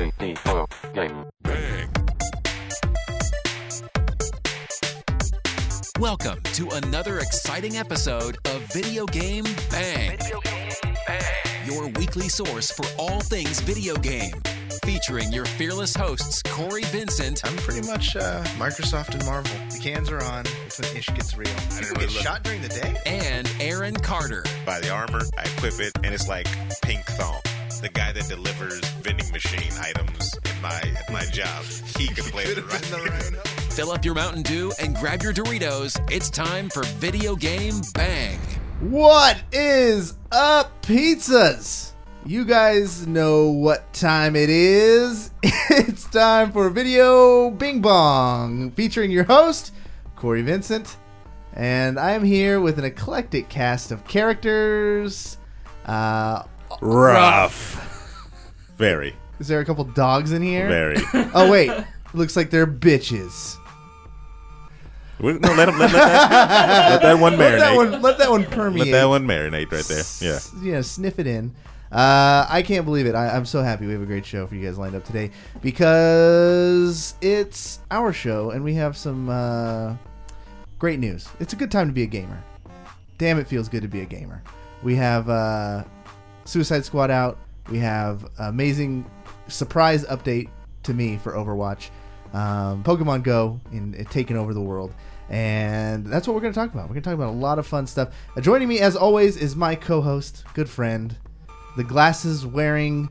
Video Game Bang. Welcome to another exciting episode of Video Game Bang. Your weekly source for all things video game. Featuring your fearless hosts, Corey Vincent. I'm pretty much Microsoft and Marvel. The cans are on. It's when ish gets real. People get shot during the day? And Aaron Carter. Buy the armor, I equip it, and it's like pink thong. The guy that delivers vending machine items at my job, he could play the right. Fill up your Mountain Dew and grab your Doritos. It's time for Video Game Bang. What is up, pizzas? You guys know what time it is. It's time for Video Bing Bong, featuring your host, Corey Vincent. And I am here with an eclectic cast of characters. Rough. Very. Is there a couple dogs in here? Very. Oh, wait. Looks like they're bitches. No, let that one marinate. Let that one permeate. Let that one marinate right there. Yeah. Yeah, sniff it in. I can't believe it. I'm so happy we have a great show for you guys lined up today because it's our show and we have some great news. It's a good time to be a gamer. Damn, it feels good to be a gamer. We have Suicide Squad out. We have amazing surprise update to me for Overwatch. Pokemon Go taking over the world. And that's what we're going to talk about. We're going to talk about a lot of fun stuff. Joining me, as always, is my co-host, good friend, the glasses wearing.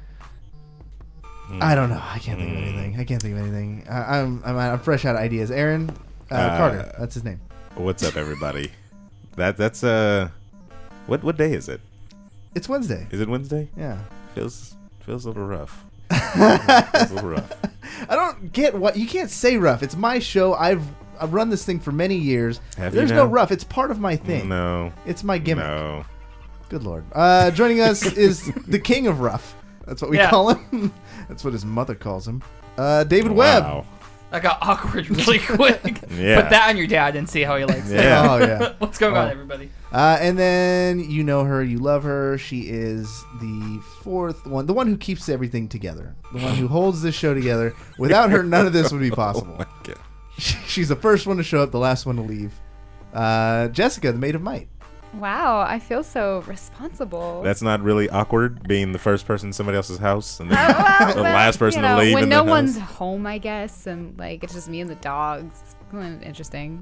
I don't know. I can't think of anything. I'm fresh out of ideas. Aaron Carter. That's his name. What's up, everybody? That's what day is it? It's Wednesday. Is it Wednesday? Yeah. Feels a little rough. Feels a little rough. I don't get what you can't say rough. It's my show. I've run this thing for many years. There's no rough. It's part of my thing. No. It's my gimmick. No. Good Lord. Joining us is the king of rough. That's what we call him. That's what his mother calls him. David Webb. That got awkward really quick. Yeah. Put that on your dad and see how he likes it. Yeah. Oh, yeah. What's going on, everybody? And then you know her, you love her. She is the fourth one, the one who keeps everything together, the one who holds this show together. Without her, none of this would be possible. Oh my God. She's the first one to show up, the last one to leave. Jessica, the Maid of Might. Wow, I feel so responsible. That's not really awkward, being the first person in somebody else's house and then the last person to leave. When in no the one's house. home, I guess, and like it's just me and the dogs. It's kind of interesting.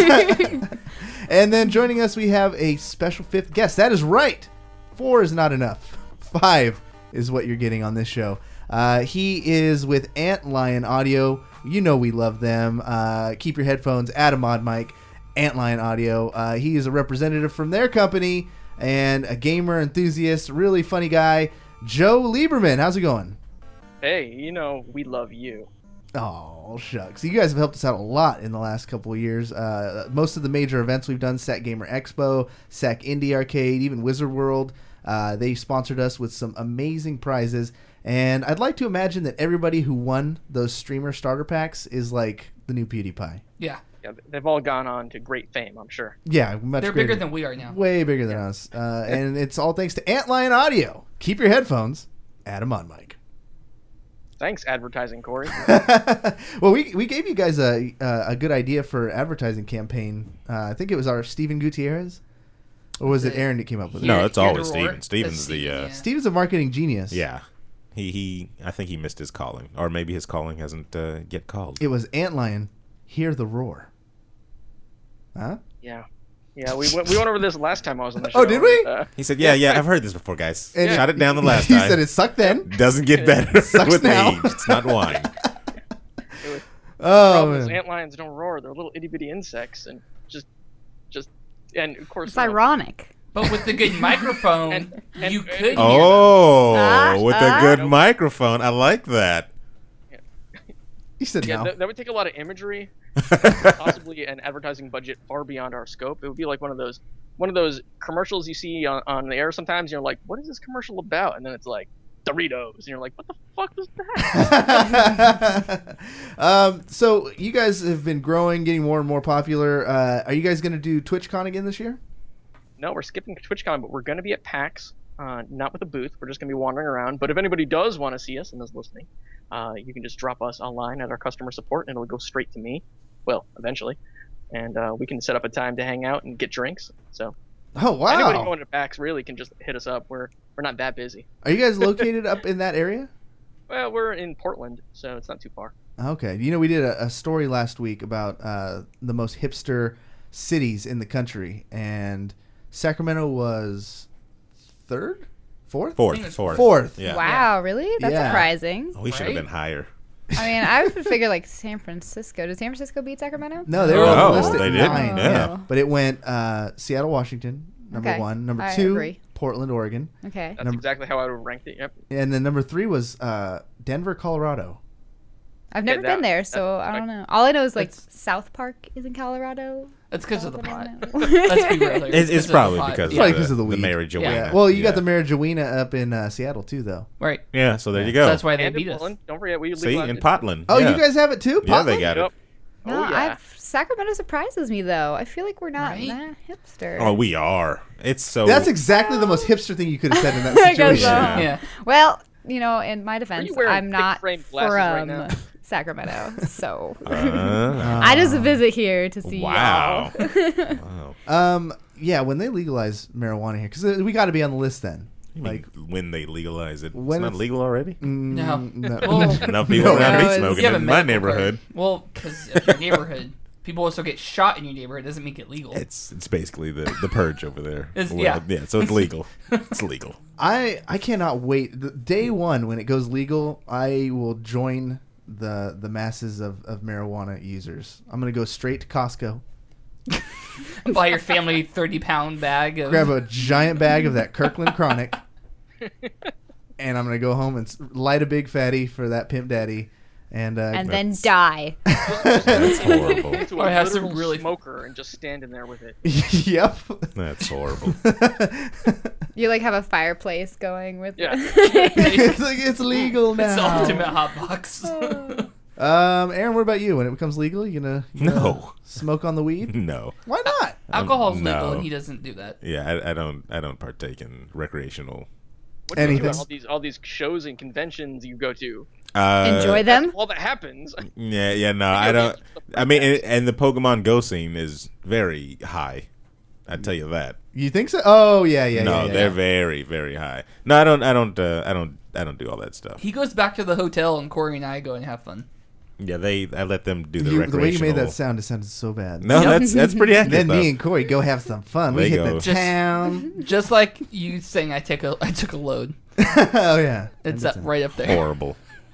And then joining us, we have a special fifth guest. That is right. 4 is not enough. 5 is what you're getting on this show. He is with Antlion Audio. You know we love them. Keep your headphones at a mod mic. Antlion Audio. He is a representative from their company and a gamer enthusiast, really funny guy, Joe Lieberman. How's it going? Hey, we love you. Oh, shucks. You guys have helped us out a lot in the last couple of years. Most of the major events we've done, SAC Gamer Expo, SAC Indie Arcade, even Wizard World, they sponsored us with some amazing prizes. And I'd like to imagine that everybody who won those streamer starter packs is like the new PewDiePie. Yeah. Yeah, they've all gone on to great fame, I'm sure. Yeah, much They're greater. bigger than we are now. Way bigger than us. And it's all thanks to Antlion Audio. Keep your headphones at a mod mic. Thanks, advertising, Corey. Well, we gave you guys a good idea for advertising campaign. I think it was our Steven Gutierrez. Or was it Aaron that came up with it? No, it's Hear always the roar. Steven. Steven's Steven, yeah. Steven's a marketing genius. Yeah. I think he missed his calling. Or maybe his calling hasn't yet called. It was Antlion. Hear the roar. Huh? Yeah. Yeah, we went over this last time I was on the show. Oh, did we? He said, yeah, I've heard this before, guys. And Shot it down the last he time. said it sucked then. Doesn't get better Sucks with now. age. It's not wine. Oh, Those man. antlions don't roar. They're little itty bitty insects, and just, and of course. It's ironic. But with the good microphone, And- you could hear Oh, with a good microphone. I like that. You said Yeah, no. that would take a lot of imagery, possibly an advertising budget far beyond our scope. It would be like one of those commercials you see on the air sometimes. You're like, what is this commercial about? And then it's like Doritos, and you're like, what the fuck was that? So you guys have been growing, getting more and more popular. Are you guys going to do TwitchCon again this year? No, we're skipping TwitchCon, but we're going to be at PAX. not with a booth. We're just going to be wandering around. But if anybody does want to see us and is listening, you can just drop us online at our customer support, and it'll go straight to me. Well, eventually, and we can set up a time to hang out and get drinks. So Oh wow! anybody going to PAX really can just hit us up. We're not that busy. Are you guys located up in that area? Well, we're in Portland, so it's not too far. Okay. You know, we did a story last week about the most hipster cities in the country, and Sacramento was third, fourth, fourth. Yeah. Wow, really? That's Yeah. surprising. We should have Right? been higher. I mean, I would figure like San Francisco. Did San Francisco beat Sacramento? No, they were Oh, on the list at they did? 9. Yeah. But it went Seattle, Washington, number Okay. 1. Number I 2, agree. Portland, Oregon. Okay. That's exactly how I would have ranked it. Yep. And then number 3 was Denver, Colorado. I've never that- been there, so I don't know. All I know is like South Park is in Colorado. That's because of the That's all pot. that I know. Let's be real. here. It's 'cause of the probably pot. because, It's probably of, because of the the weed. Marijuana. Yeah. Well, you got the marijuana up in Seattle too, though. Right. Yeah, so there you So go. that's why they And in beat us. Portland, don't forget we See, legalized in it. Portland. Oh, yeah. you guys have it too? Yeah, they Portland? got it. Yep. No, Oh, yeah. Sacramento surprises me though. I feel like we're not Right? that hipster. Oh, we are. It's so. That's exactly the most hipster thing you could have said in that I guess situation. so. Yeah. Yeah. Well, you know, in my defense, wearing I'm not thick-framed glasses right from now? Sacramento, so Uh, I just visit here to see wow. y'all. Wow. Yeah, when they legalize marijuana here, because we got to be on the list then. You Like, mean when they legalize it. when It's not it's- legal already? No. no. Well, Enough people No, around no, me it's- smoking you have a in my medical card. neighborhood. Well, because of your neighborhood, people also get shot in your neighborhood. Doesn't make it legal. It's basically the purge over there. It's- Well, yeah. So it's legal. It's legal. I cannot wait. Day one, when it goes legal, I will join the masses of marijuana users. I'm going to go straight to Costco, Buy your family 30-pound bag of. grab a giant bag of that Kirkland Chronic, and I'm going to go home and light a big fatty for that pimp daddy. And And then die. That's horrible. Into Or a have some literal really- smoker and just standing there with it. yep. That's horrible. You like have a fireplace going with Yeah. it's like it's legal now. It's the ultimate hot box. Aaron, what about you? When it becomes legal, you gonna No. smoke on the weed? No. Why not? Alcohol's legal, no. and he doesn't do that. Yeah, I don't partake in recreational. What do you do Anything. at all these shows and conventions you go to? Enjoy them. All that happens. Yeah, no, I don't. I mean, and the Pokemon Go scene is very high. I tell you that. You think so? Oh yeah. No, yeah. they're very, very high. No, I don't do all that stuff. He goes back to the hotel, and Corey and I go and have fun. Yeah, I let them do the The recreational. way you made that sound, it sounded so bad. No, that's pretty accurate. Then though. me and Corey go have some fun. We They hit go. the Just- town. Just like you saying, I took a load. Oh yeah. It's up right up there. horrible.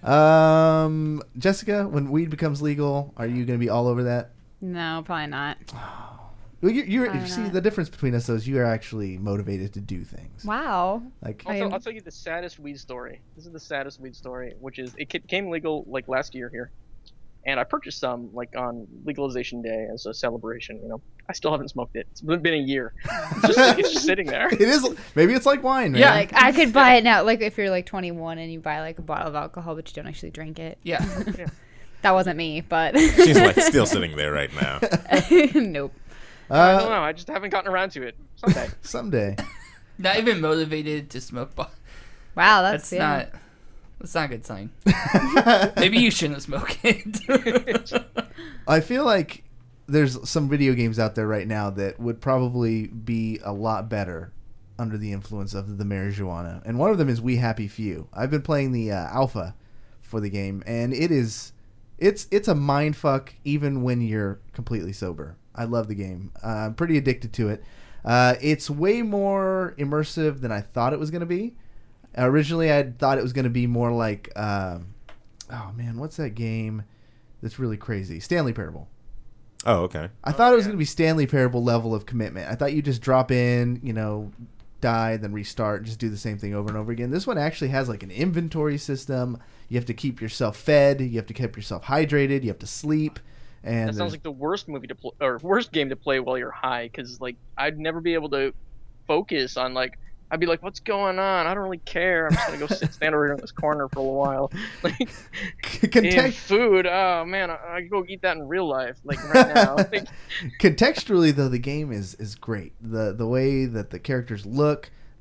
Jessica, when weed becomes legal, are you going to be all over that? No, probably not. Well, you're Probably see not. the difference between us though is you are actually motivated to do things. Wow. Like I'll tell you the saddest weed story. This is the saddest weed story, which is it came legal like last year here, and I purchased some like on legalization day as a celebration. You know, I still haven't smoked it. It's been a year. It's just sitting there. it is. Maybe it's like wine. Man. Yeah. Like I could buy it now. Like if you're like 21 and you buy like a bottle of alcohol, but you don't actually drink it. Yeah. That wasn't me, but She's like still sitting there right now. nope. I don't know. I just haven't gotten around to it. Someday. Someday. Not even motivated to smoke. Wow, That's yeah. not a good sign. Maybe you shouldn't smoke it. I feel like there's some video games out there right now that would probably be a lot better under the influence of the marijuana, and one of them is We Happy Few. I've been playing the alpha for the game, and it's a mind fuck even when you're completely sober. I love the game. I'm pretty addicted to it. It's way more immersive than I thought it was going to be. Originally, I thought it was going to be more like, oh man, what's that game that's really crazy? Stanley Parable. Oh, okay. I thought it was going to be Stanley Parable level of commitment. I thought you just drop in, die, then restart, and just do the same thing over and over again. This one actually has like an inventory system. You have to keep yourself fed. You have to keep yourself hydrated. You have to sleep. And That sounds like the worst movie to play or worst game to play while you're high, because like I'd never be able to focus on like I'd be like, what's going on? I don't really care. I'm just gonna go stand over here in this corner for a little while. Like, and food. Oh man, I could go eat that in real life, like right now. Like, contextually though, the game is great. The way that the characters look,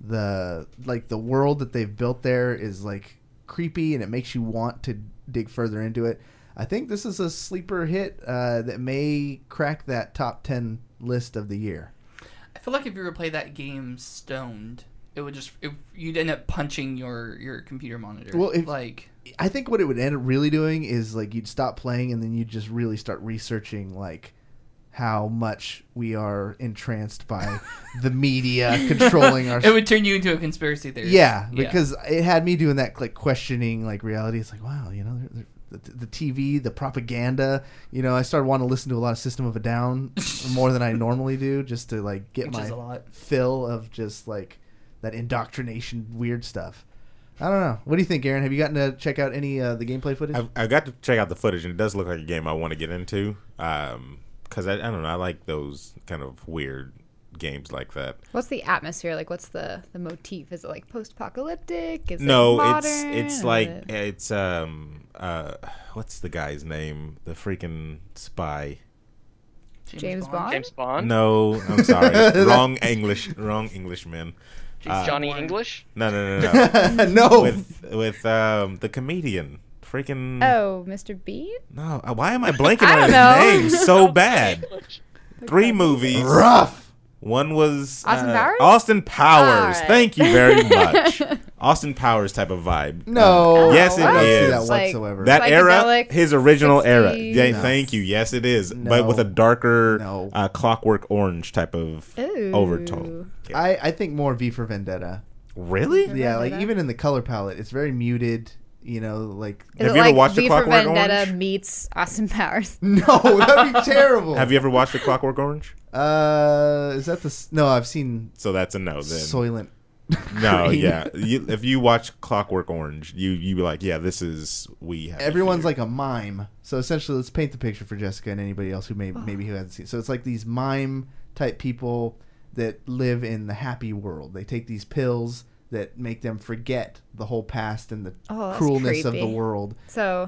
the world that they've built there is like creepy, and it makes you want to dig further into it. I think this is a sleeper hit that may crack that top 10 list of the year. I feel like if you were to play that game stoned, you'd end up punching your computer monitor. Well, I think what it would end up really doing is like you'd stop playing and then you'd just really start researching like how much we are entranced by the media controlling our. It would turn you into a conspiracy theorist. Yeah, because it had me doing that, like questioning like reality. It's like, wow, you know, the TV, the propaganda. You know, I started wanting to listen to a lot of System of a Down more than I normally do, just to like get my fill of just like that indoctrination weird stuff. I don't know. What do you think, Aaron? Have you gotten to check out any the gameplay footage? I got to check out the footage, and it does look like a game I want to get into. Because I don't know, I like those kind of weird games like that. What's the atmosphere like? What's the motif? Is it like post-apocalyptic? Is no, it modern? it's like it's what's the guy's name? The freaking spy. James Bond. James Bond. No, I'm sorry, wrong Englishman. Johnny English. No. No. With the comedian. Freaking. Oh, Mr. Bean? No, why am I blanking on his name so bad? 3 movies. Rough. One was Austin Powers. Austin Powers. Right. Thank you very much. Austin Powers type of vibe. No. Yes, it I don't see is. that Like, whatsoever. That era, Psychedelic, his original 60s. era. Yeah, No. thank you. Yes, it is. No. But with a darker No. Clockwork Orange type of Ooh. overtone. Yeah. I think more V for Vendetta. Really? Yeah, like Vendetta? even in the color palette, it's very muted. You know, like Is Have it you ever like watched The V for Clockwork Vendetta Orange? meets Austin Powers? no, that'd be terrible. Have you ever watched The Clockwork Orange? Is that no? I've seen So that's a no then. Soylent. No, Green. yeah. If you watch Clockwork Orange, you be like, yeah, this is we have. Everyone's here. like a mime. So essentially, let's paint the picture for Jessica and anybody else who maybe who hasn't seen. So it's like these mime type people that live in the happy world. They take these pills that make them forget the whole past and the That's cruelness of the creepy. world. So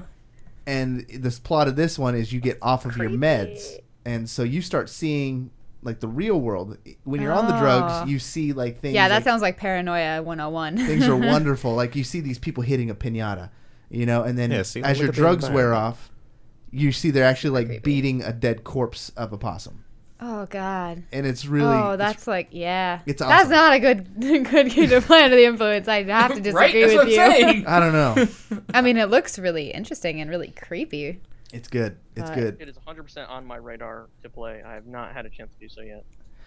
And this plot of this one is you get off of your creepy. meds, and so you start seeing like the real world. When you're on the drugs, you see like things. yeah, that like, sounds like Paranoia 101. things are wonderful. Like you see these people hitting a piñata, you know, and then Yeah, see, as look your at them drugs back. wear off, you see they're actually like Creepy. beating a dead corpse of a possum, Oh God. and it's really Oh, that's like it's That's awesome. not a good game to play under the influence. I have to disagree Right? That's with what I'm you. saying. I don't know. I mean, it looks really interesting and really creepy. It's good. It's But- good. It is 100% on my radar to play. I have not had a chance to do so yet.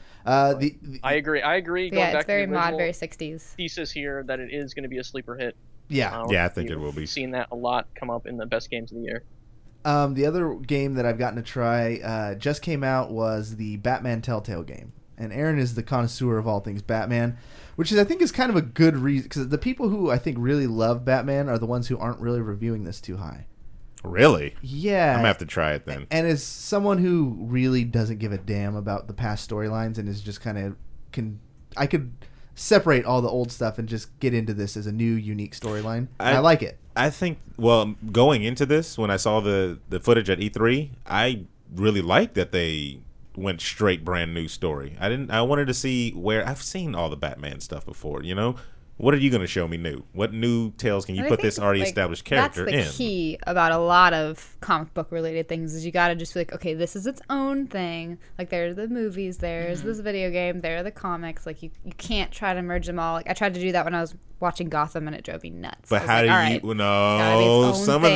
The I agree. Going Yeah, back it's very to the mod, original very 60s. thesis here that it is going to be a sleeper hit. yeah. Yeah, I think it will We've be. seen that a lot come up in the best games of the year. The other game that I've gotten to try just came out was the Batman Telltale game. And Aaron is the connoisseur of all things Batman, which is I think is kind of a good reason, because the people who I think really love Batman are the ones who aren't really reviewing this too high. Really? Yeah. I'm gonna have to try it then. And as someone who really doesn't give a damn about the past storylines and is just kind of I could separate all the old stuff and just get into this as a new, unique storyline. I like it. I think, well, going into this, when I saw the footage at E3, I really liked that they went straight brand new story. I wanted to see where I've seen all the Batman stuff before, you know? What are you going to show me new? What new tales can you And I put think, this already like, established character in? That's the key about a lot of comic book related things is you got to just be like, okay, this is its own thing. Like there's the movies, there's this video game, there are the comics. Like you can't try to merge them all. Like I tried to do that when I was watching Gotham and it drove me nuts. But I was how like, do all you? right, Well, gotta be no, its own some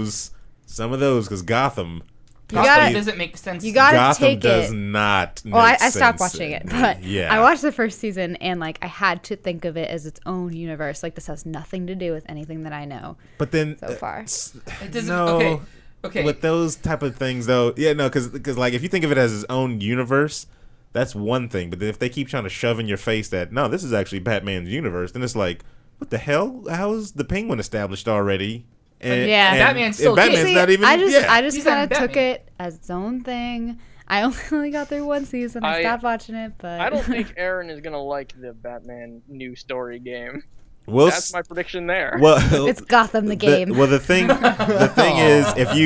thing. of those, because Gotham. You gotta- It doesn't make sense. you gotta Gotham take does it. not. Well, I make stopped sense watching it, in- but yeah, I watched the first season and like I had to think of it as its own universe. Like this has nothing to do with anything that I know But then so far. It doesn't. No. Okay. With those type of things, though, yeah, no, because like if you think of it as its own universe, that's one thing. But then if they keep trying to shove in your face that no, this is actually Batman's universe, then it's like, what the hell? How is the Penguin established already? And, Yeah. Batman's still Batman's See, not even. I just yeah. just He's not kind of took Batman. it as its own thing. I only got through one season. I stopped watching it, but I don't think Aaron is going to like the Batman new story game. Well, That's my prediction there. well, it's Gotham the game. the thing is,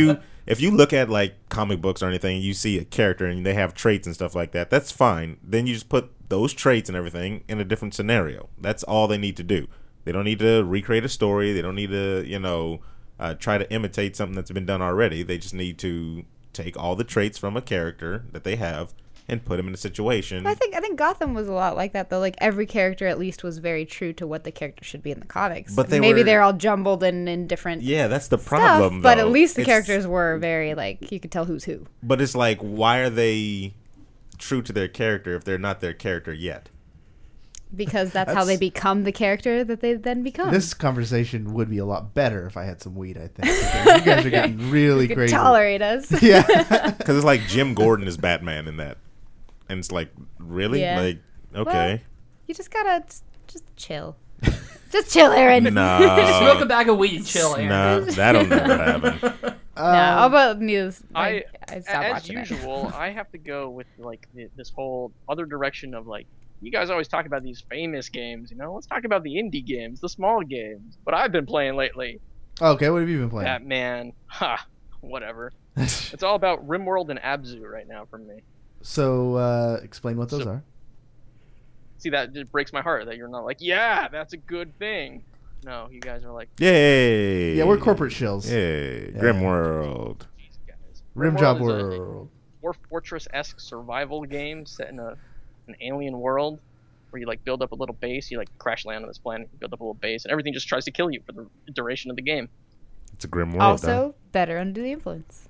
if you look at like comic books or anything, you see a character and they have traits and stuff like that. That's fine. Then you just put those traits and everything in a different scenario. That's all they need to do. They don't need to recreate a story. They don't need to, try to imitate something that's been done already. They just need to take all the traits from a character that they have and put them in a situation. I think Gotham was a lot like that though. Like every character at least was very true to what the character should be in the comics. But maybe they're all jumbled and in different. Yeah, that's the stuff, problem. but though. at least the It's- characters were very like you could tell who's who. But it's like, why are they true to their character if they're not their character yet? Because that's how they become the character that they then become. This conversation would be a lot better if I had some weed, I think. Because you guys are getting really you could crazy. tolerate us. Yeah. Because it's like Jim Gordon is Batman in that. And it's like, really? Yeah. Like, okay. Well, you just gotta just chill. Just chill, Aaron. Just No. smoke a bag of weed and chill, Aaron. Nah, that'll never happen. No, how about news? I stopped as watching it. usual, I have to go with like this whole other direction of like, you guys always talk about these famous games, let's talk about the indie games, the small games. What I've been playing lately, Okay, what have you been playing? Batman, whatever. It's all about RimWorld and Abzu right now for me. So, explain what those are. See, that just breaks my heart that you're not like, yeah, that's a good thing. No, you guys are like, Yay. Yeah, we're corporate shills. Yay. Yeah. Grimworld. geez, guys. Rim Job is a World. Dwarf Fortress-esque survival game set in an alien world where you like build up a little base, you like crash land on this planet, you build up a little base, and everything just tries to kill you for the duration of the game. It's a grim world. Also, better under the influence.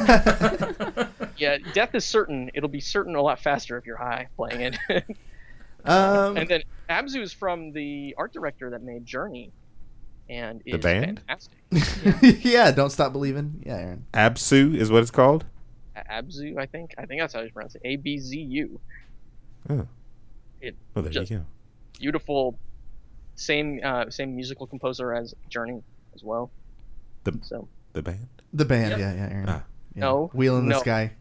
Yeah, death is certain. It'll be certain a lot faster if you're high playing it. Um, And then Abzu is from the art director that made Journey, and is band? fantastic. yeah, Don't Stop Believing. Yeah, Aaron. Absu is what it's called? Abzu, I think that's how you pronounce it. ABZU. Oh. It Oh, there just you go. beautiful. Same musical composer as Journey as well. The So the band? The band, Yep. yeah, Aaron. Ah. Yeah. No, Wheel in the no. Sky.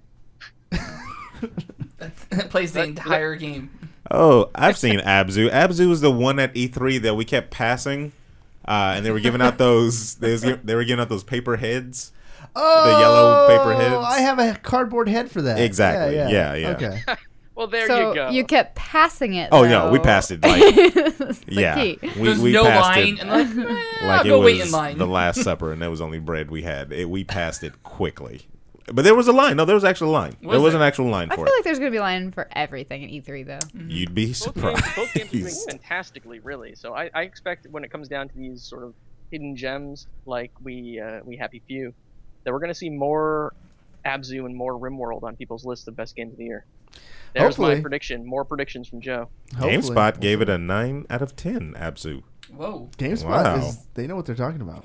That plays the entire game. Oh, I've seen Abzu. Abzu was the one at E3 that we kept passing, and they were giving out those. They were giving out those paper heads. Oh, yellow paper heads. I have a cardboard head for that. Exactly. Yeah. Yeah. Okay. Well, there so you go. you kept passing it. Oh though. no, we passed it. Like, That's the yeah, key. There's we no passed line, it and like, like it go was wait in line. the Last Supper, and there was only bread we had. We passed it quickly, but there was a line. No, there was actually a line. Was there was there? an actual line I for feel it. like there's gonna be a line for everything in E3 though. You'd be surprised. Both games are doing fantastically, really. So I expect when it comes down to these sort of hidden gems, like we Happy Few, that we're going to see more Abzu and more RimWorld on people's list of best games of the year. There's Hopefully. my prediction. More predictions from Joe. Hopefully. GameSpot gave it a 9 out of 10. Abzu. Whoa. GameSpot Wow. they know what they're talking about.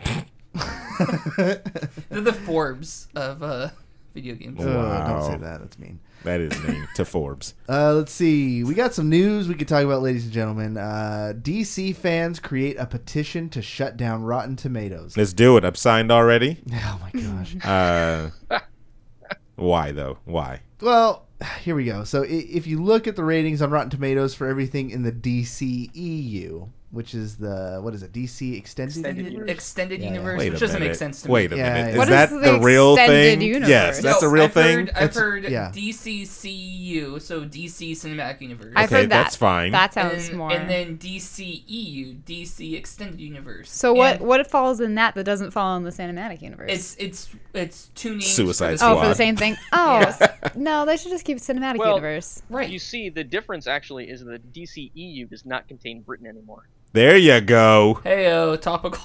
They're the Forbes of video games. Wow. Don't say that. That's mean. That is mean to Forbes. Let's see. We got some news we could talk about, ladies and gentlemen. DC fans create a petition to shut down Rotten Tomatoes. Let's do it. I've signed already. Oh my gosh. Why though? Why? Well, here we go. So if you look at the ratings on Rotten Tomatoes for everything in the DCEU, which is the, what is it, DC Extended Universe? Extended Yeah, yeah. Universe, Wait which a doesn't minute. make sense to me. Wait a Yeah, minute. yeah. Is What that is the the real extended thing? universe? Yes, that's No, a real I've thing. I've heard yeah. DCCU, so DC Cinematic Universe. I've Okay, heard that. that's fine. That sounds and, more. and then DCEU, DC Extended Universe. so what? And What falls in that doesn't fall in the cinematic universe? It's two names. Suicide for the oh, for Squad. the same thing. Oh, Yeah. no, they should just keep cinematic Well, universe. Right. You see, the difference actually is that DCEU does not contain Britain anymore. There you go. Heyo, topical.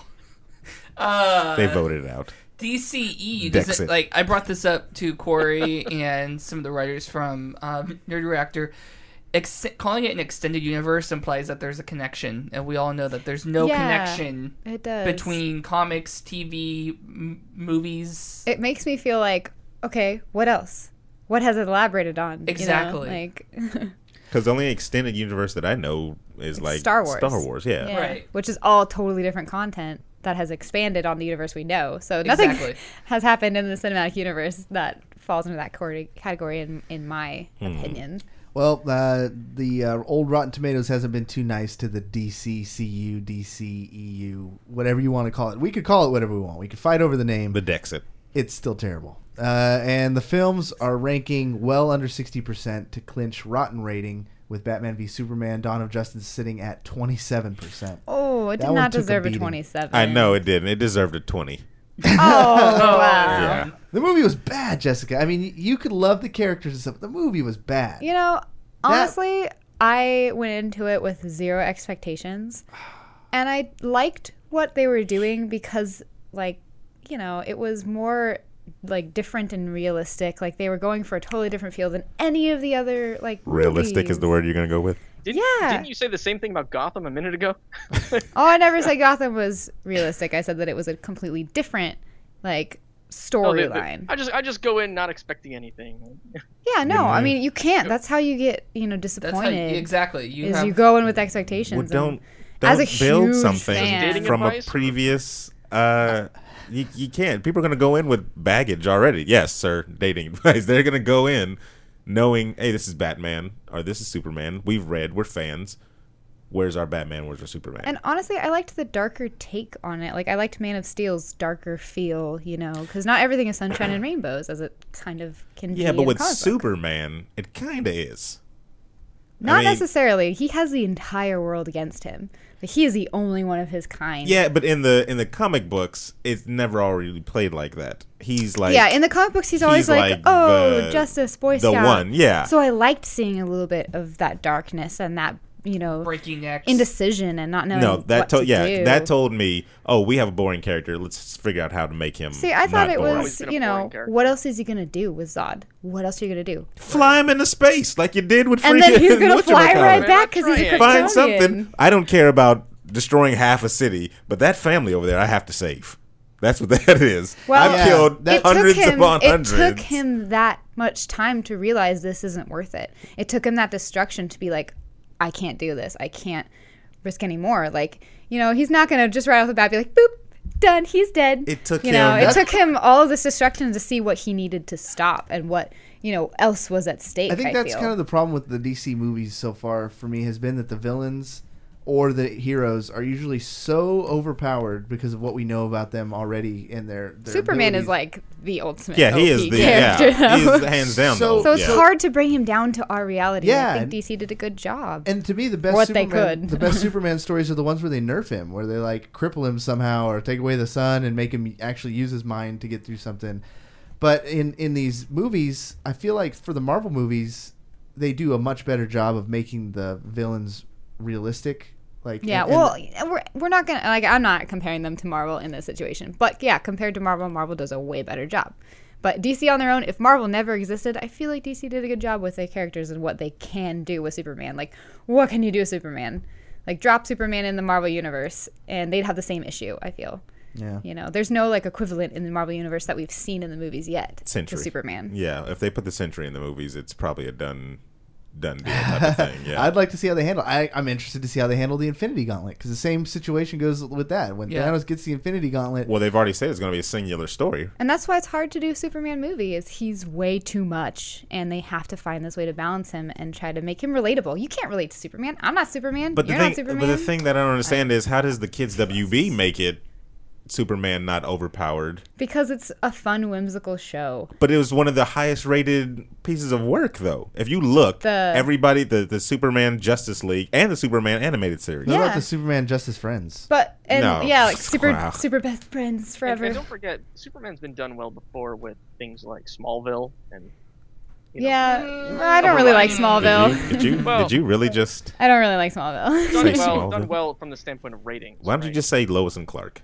They voted it out. DCE Dexit. doesn't like. I brought this up to Corey and some of the writers from Nerd Reactor. Calling it an extended universe implies that there's a connection, and we all know that there's no Yeah, connection It does. between comics, TV, movies. It makes me feel like, okay, what else? What has it elaborated on? Exactly. Like Because the only extended universe that I know is like Star Wars. Star Wars, yeah. yeah, Right. which is all totally different content that has expanded on the universe we know. So nothing Exactly. has happened in the cinematic universe that falls into that category in my opinion. Well, the old Rotten Tomatoes hasn't been too nice to the DCCU, DCEU, whatever you want to call it. We could call it whatever we want. We could fight over the name. The Dexit. It's still terrible. And the films are ranking well under 60% to clinch Rotten rating, with Batman v Superman: Dawn of Justice sitting at 27%. Oh, it That did one not took a deserve a beating. 27. I know it didn't. It deserved a 20. Oh, wow. Yeah. The movie was bad, Jessica. I mean, you could love the characters and stuff, but the movie was bad. You know, honestly, I went into it with zero expectations. And I liked what they were doing because, like, you know, it was more like different and realistic. Like they were going for a totally different field than any of the other like Realistic movies. is the word you're going to go with? Didn't you say the same thing about Gotham a minute ago? Oh, I never said Gotham was realistic. I said that it was a completely different like storyline. I just go in not expecting anything. Yeah, no, I mean you can't. That's how you get disappointed. Exactly. You go in with expectations. Well, and don't as a build huge something fan- from a advice? previous. You can't. People are going to go in with baggage already. Yes, sir. Dating advice. They're going to go in knowing, hey, this is Batman or this is Superman. We've read. We're fans. Where's our Batman? Where's our Superman? And honestly, I liked the darker take on it. Like, I liked Man of Steel's darker feel, you know, because not everything is sunshine and rainbows, as it kind of can be. Yeah, but in with comic book. Superman, it kind of is. Not I mean- necessarily. He has the entire world against him. But he is the only one of his kind. Yeah, but in the comic books, it's never already played like that. He's like Yeah, in the comic books, he's always like, oh, the- Justice, Boy the Scout. one, yeah. So I liked seeing a little bit of that darkness and that, you know, breaking necks. indecision and not knowing no, that what to do. that told me, oh, we have a boring character. Let's figure out how to make him. See, I thought not it boring. was, been a you know, boring character. what else is he going to do with Zod? What else are you going to do? Fly him into space like you did with And freaking. then he's going to fly whatchamacallit. right back because he's a Find Find Kryptonian. something. I don't care about destroying half a city, but that family over there, I have to save. That's what that is. Well, I've killed It hundreds took him, upon it hundreds. took him that much time to realize this isn't worth it. It took him that destruction to be like, I can't do this. I can't risk any more. Like, you know, he's not going to just right off the bat be like, boop, done, he's dead. It took you know, him- it took him all of this destruction to see what he needed to stop and what, you know, else was at stake. I think that's feel. kind of the problem with the DC movies so far for me has been that the villains or the heroes are usually so overpowered because of what we know about them already in their Superman abilities. is like the ultimate Yeah, he OP is the character, though. he's hands down. So- So it's yeah. hard to bring him down to our reality. Yeah, I and- think DC did a good job. And to me, the best What they Superman, could. the best Superman stories are the ones where they nerf him, where they like cripple him somehow or take away the sun and make him actually use his mind to get through something. But in these movies, I feel like for the Marvel movies, they do a much better job of making the villains realistic. Like Yeah, we're not gonna like. I'm not comparing them to Marvel in this situation, but yeah, compared to Marvel, Marvel does a way better job. But DC on their own, if Marvel never existed, I feel like DC did a good job with their characters and what they can do with Superman. Like, what can you do with Superman? Like, drop Superman in the Marvel universe, and they'd have the same issue. I feel. Yeah. You know, there's no like equivalent in the Marvel universe that we've seen in the movies yet Sentry. to Superman. Yeah, if they put the Sentry in the movies, it's probably a done deal type of thing. Yeah, I'd like to see how they handle. I'm interested to see how they handle the Infinity Gauntlet because the same situation goes with that. When Yeah. Thanos gets the Infinity Gauntlet, well, they've already said it's going to be a singular story. And that's why it's hard to do a Superman movie is he's way too much and they have to find this way to balance him and try to make him relatable. You can't relate to Superman. I'm not Superman. But You're the not thing, Superman. but the thing that I don't understand is how does the kids WB make it Superman not overpowered? Because it's a fun, whimsical show. But it was one of the highest rated pieces of work, though. If you look, everybody, the Superman Justice League and the Superman animated series. what Yeah. about the Superman Justice Friends? But and No. yeah, like super Wow. super best friends forever. And don't forget, Superman's been done well before with things like Smallville and. You know, Yeah, I don't really like Smallville. Did you really just? I don't really like Smallville. done Say well, Smallville. done well from the standpoint of ratings. Why don't you right? just say Lois and Clark?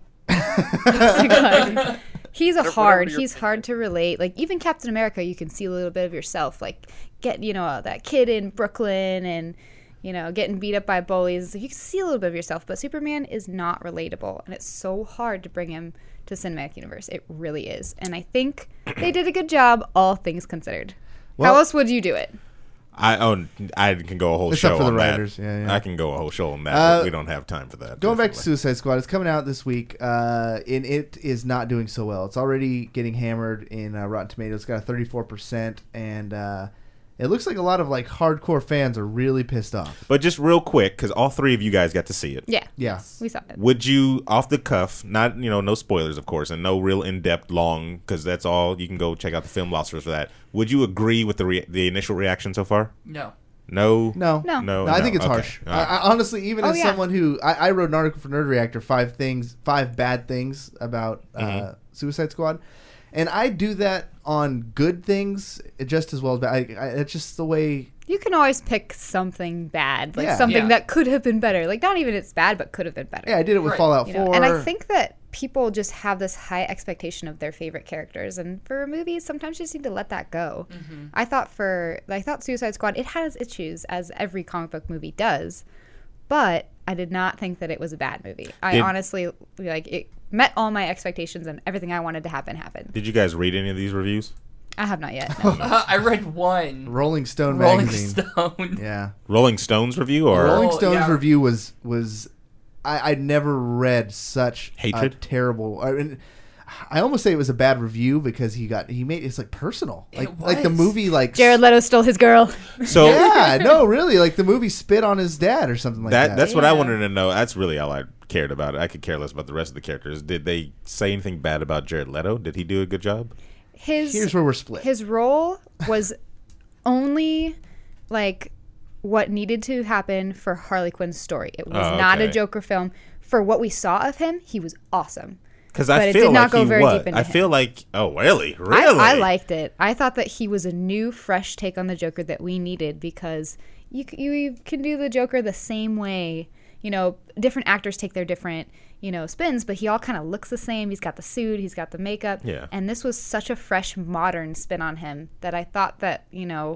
He's Whatever you're he's hard to relate. Like even Captain America, you can see a little bit of yourself. Like get that kid in Brooklyn and getting beat up by bullies. You can see a little bit of yourself. But Superman is not relatable, and it's so hard to bring him to cinematic universe. It really is, and I think they did a good job, all things considered. Well- How else would you do it? I can go a whole Except show for the on writers, that. yeah. I can go a whole show on that. But we don't have time for that. Going back to definitely. Suicide Squad, it's coming out this week, and it is not doing so well. It's already getting hammered in Rotten Tomatoes. It's got a 34%, and it looks like a lot of like hardcore fans are really pissed off. But just real quick, because all three of you guys got to see it. Yeah. Yeah. We saw it. Would you, off the cuff, not, no spoilers, of course, and no real in-depth long, because that's all, you can go check out the Film Lobsters for that. Would you agree with the initial reaction so far? No. No? No. No. I think it's Okay. harsh. All right. I honestly, even Oh, as yeah. someone who I wrote an article for Nerd Reactor, 5 bad things about Suicide Squad, and I do that on good things just as well as bad. It's just the way. You can always pick something bad, like Yeah. something Yeah. that could have been better. Like not even it's bad, but could have been better. Yeah, I did it with Right. Fallout You 4. know? And I think that people just have this high expectation of their favorite characters, and for movies, sometimes you just need to let that go. I thought Suicide Squad, it has issues, as every comic book movie does, but I did not think that it was a bad movie. I honestly it met all my expectations, and everything I wanted to happen happened. Did you guys read any of these reviews? I have not yet. No. I read one. Rolling Stone Rolling magazine. Stone. Yeah, Rolling Stones review or Rolling Oh, Stone's yeah. review was I never read such Hatred? a terrible. I almost say it was a bad review because he made it's like personal, like the was. movie like Jared Leto stole his girl. so Yeah, no, really, like the movie spit on his dad or something like that. that's what I Yeah. wanted to know. That's really all I cared about. I could care less about the rest of the characters. Did they say anything bad about Jared Leto? Did he do a good job? Here's where we're split. His role was only like what needed to happen for Harley Quinn's story. It was Oh, not a okay. Joker film. For what we saw of him, he was awesome. Because But I it feel did not like go he very was. deep into I him. feel like really. I liked it. I thought that he was a new, fresh take on the Joker that we needed because you can do the Joker the same way. You know, different actors take their different, spins, but he all kind of looks the same. He's got the suit, he's got the makeup. Yeah. And this was such a fresh, modern spin on him that I thought that,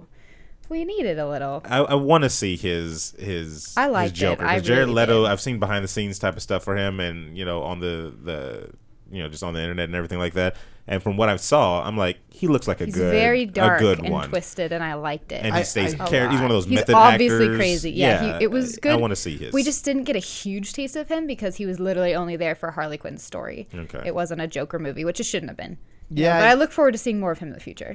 we needed a little. I want to see his I liked his Joker. it. I 'Cause Jared really Leto, did. I've seen behind the scenes type of stuff for him, and on the just on the internet and everything like that. And from what I saw, I'm like, he looks like a He's good, very dark a good and one. twisted, and I liked it. And he stays. a He's one of lot. those He's method obviously actors. crazy. Yeah, it was good. I want to see his. We just didn't get a huge taste of him because he was literally only there for Harley Quinn's story. Okay. It wasn't a Joker movie, which it shouldn't have been. Yeah, But I look forward to seeing more of him in the future.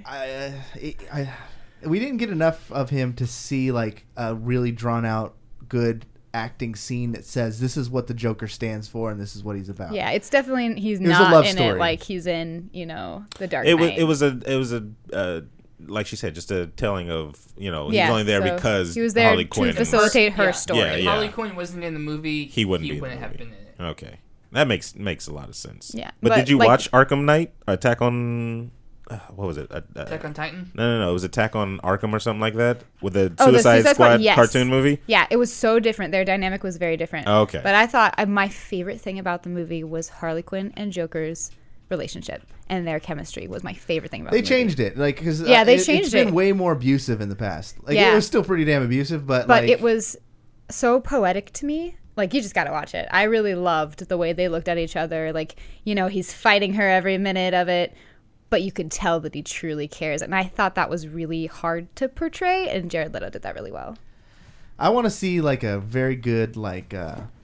We didn't get enough of him to see like a really drawn out good acting scene that says this is what the Joker stands for and this is what he's about. Yeah, it's definitely he's It was a not love in story. it like he's in the Dark It Knight. was a like she said, just a telling of he was Yeah, only there so because he was there Harley to Quinn. facilitate her Yeah. story. Yeah, yeah. Harley Quinn wasn't in the movie. He wouldn't be in the have movie. been in it. Okay, that makes a lot of sense. Yeah, but but, did you like- watch Arkham Knight? Attack on what was it? Attack on Titan. No. It was Attack on Arkham or something like that with the Oh, the Suicide Squad yes. cartoon movie. Yeah, it was so different. Their dynamic was very different. Oh, okay. But I thought my favorite thing about the movie was Harley Quinn and Joker's relationship, and their chemistry was my favorite thing about They the movie. changed it, like because Yeah, they it's changed been it. way more abusive in the past. Like Yeah. it was still pretty damn abusive, but But like, it was so poetic to me. Like, you just got to watch it. I really loved the way they looked at each other. Like, he's fighting her every minute of it, but you could tell that he truly cares. And I thought that was really hard to portray, and Jared Leto did that really well. I want to see like a very good like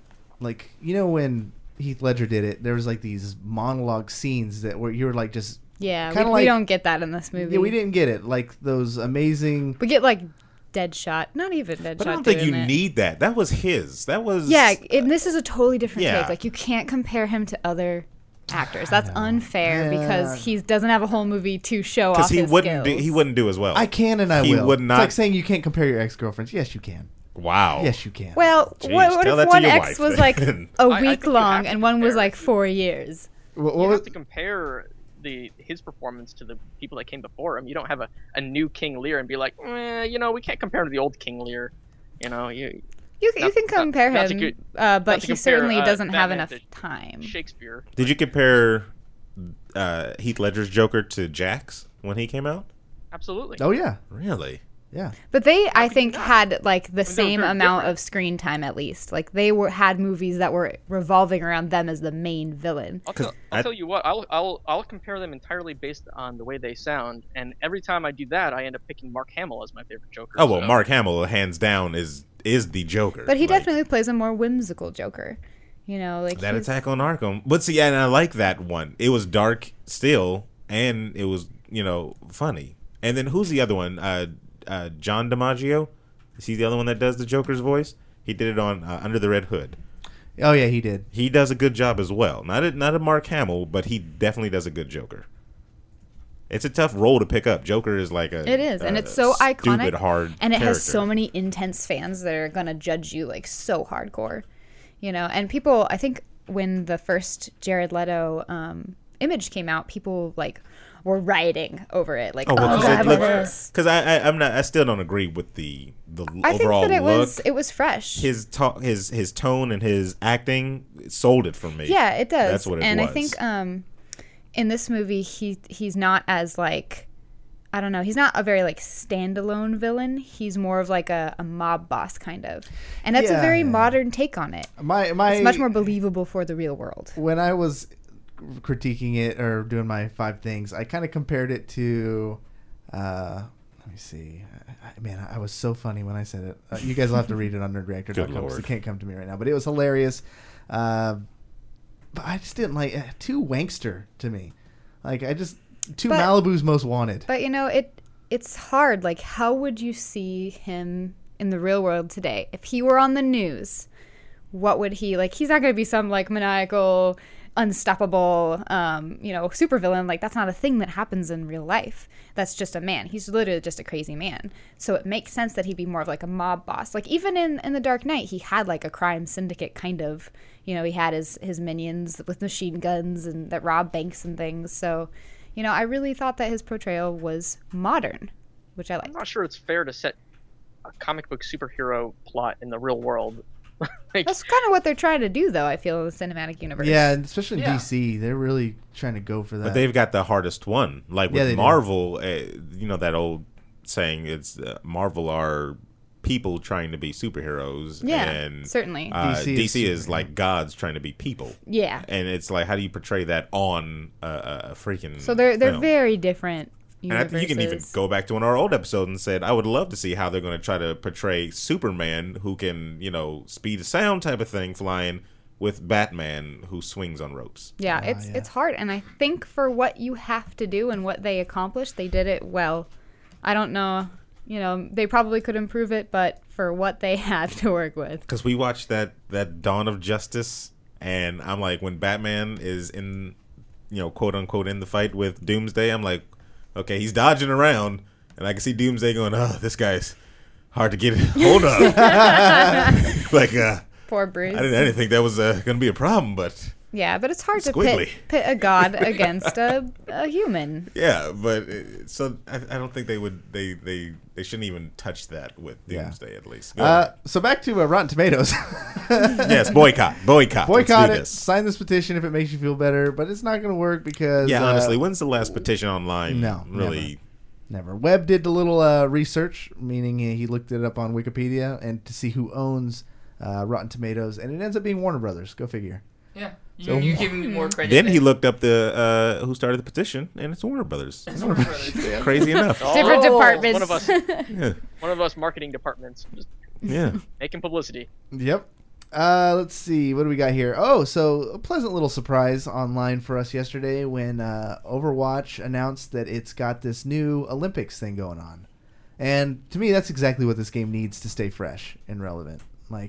when Heath Ledger did it, there was like these monologue scenes that where you were like just Yeah, Kinda we like- don't get that in this movie. yeah, we didn't get it like those amazing. We get, like, Deadshot. Not even Deadshot. But I don't think you doing it. need that. That was his. That was Yeah, and this is a totally different Yeah. take. Like, you can't compare him to other actors. That's unfair Yeah. because he doesn't have a whole movie to show off because his skills. he wouldn't do as well. I can and I He will. would not- It's like saying you can't compare your ex-girlfriends. Yes, you can. Wow. Yes, you can. Well, Jeez, what tell if that to one your ex wife was like then. a I week think you long have to and one was compare. like 4 years? What You was have to compare his performance to the people that came before him. You don't have a new King Lear and be like, we can't compare him to the old King Lear. You Not- can compare not to him, get- but to he compare, certainly doesn't have Batman enough to time. Shakespeare. Did you compare Heath Ledger's Joker to Jack's when he came out? Absolutely. Oh yeah, Really? yeah. But they, I think, had like the they're same very amount different. of screen time at least. Like they had movies that were revolving around them as the main villain. I'll tell you what. I'll compare them entirely based on the way they sound, and every time I do that, I end up picking Mark Hamill as my favorite Joker. Oh well, so- Mark Hamill, hands down, is the Joker. But he Like, definitely plays a more whimsical Joker. Like that he's- Attack on Arkham. But see, and I like that one. It was dark still, and it was funny. And then who's the other one? John DiMaggio. Is he the other one that does the Joker's voice? He did it on Under the Red Hood. Oh yeah, he did. He does a good job as well. Not a Mark Hamill, but he definitely does a good Joker. It's a tough role to pick up. Joker is like it is, and it's so stupid, iconic, hard and it has character. so many intense fans that are gonna judge you like so hardcore, you know. And people, I think, when the first Jared Leto image came out, people like were rioting over it, like, because I still don't agree with the I overall think that look. it was fresh. His tone and his acting sold it for me. Yeah, it does. That's what it and was. I think in this movie he's not as like, I don't know, he's not a very like standalone villain. He's more of like a mob boss kind of, and that's a very modern take on it. It's much more believable for the real world. When I was critiquing it or doing my 5 things, I kind of compared it to let me see, man, I was so funny when I said it. You guys will have to read it on nerdreactor.com because it can't come to me right now, but it was hilarious. But I just didn't like too wankster to me. Like Malibu's Most Wanted. But you know, it's hard. Like, how would you see him in the real world today if he were on the news? What would he like? He's not going to be some like maniacal, unstoppable, supervillain. Like, that's not a thing that happens in real life. That's just a man. He's literally just a crazy man. So it makes sense that he'd be more of like a mob boss. Like, even in The Dark Knight, he had like a crime syndicate kind of. You know, he had his minions with machine guns and that rob banks and things. So, you know, I really thought that his portrayal was modern, which I liked. I'm not sure it's fair to set a comic book superhero plot in the real world. That's kind of what they're trying to do, though, I feel, in the cinematic universe. Yeah, and especially in DC, they're really trying to go for that. But they've got the hardest one. Like with Marvel, that old saying, it's Marvel are people trying to be superheroes. Yeah, and certainly. DC is like gods trying to be people. Yeah. And it's like, how do you portray that on a freaking So they're film? very different universes. And I think you can even go back to one of our old episodes and said, I would love to see how they're going to try to portray Superman, who can, speed of sound type of thing, flying, with Batman, who swings on ropes. Yeah, it's hard. And I think for what you have to do and what they accomplished, they did it well. I don't know. They probably could improve it, but for what they had to work with. Because we watched that Dawn of Justice, and I'm like, when Batman is in, quote unquote, in the fight with Doomsday, I'm like, okay, he's dodging around, and I can see Doomsday going, oh, this guy's hard to get hold of. Like, poor Bruce. I didn't think that was going to be a problem, but... Yeah, but it's hard Squiggly. to pit a god against a human. Yeah, but so I don't think they would. They shouldn't even touch that with Doomsday, at least. So back to Rotten Tomatoes. Yes, boycott. Boycott it. Sign this petition if it makes you feel better, but it's not going to work because. Yeah, honestly, when's the last petition online? No, really. Never. Webb did a little research, meaning he looked it up on Wikipedia and to see who owns Rotten Tomatoes, and it ends up being Warner Brothers. Go figure. Yeah. You're giving me more credit. Then he looked up the who started the petition, and it's Warner Brothers. It's Warner Brothers. Crazy enough. Different departments. One of us marketing departments. Just making publicity. Yep. Let's see. What do we got here? Oh, so a pleasant little surprise online for us yesterday when Overwatch announced that it's got this new Olympics thing going on. And to me, that's exactly what this game needs to stay fresh and relevant.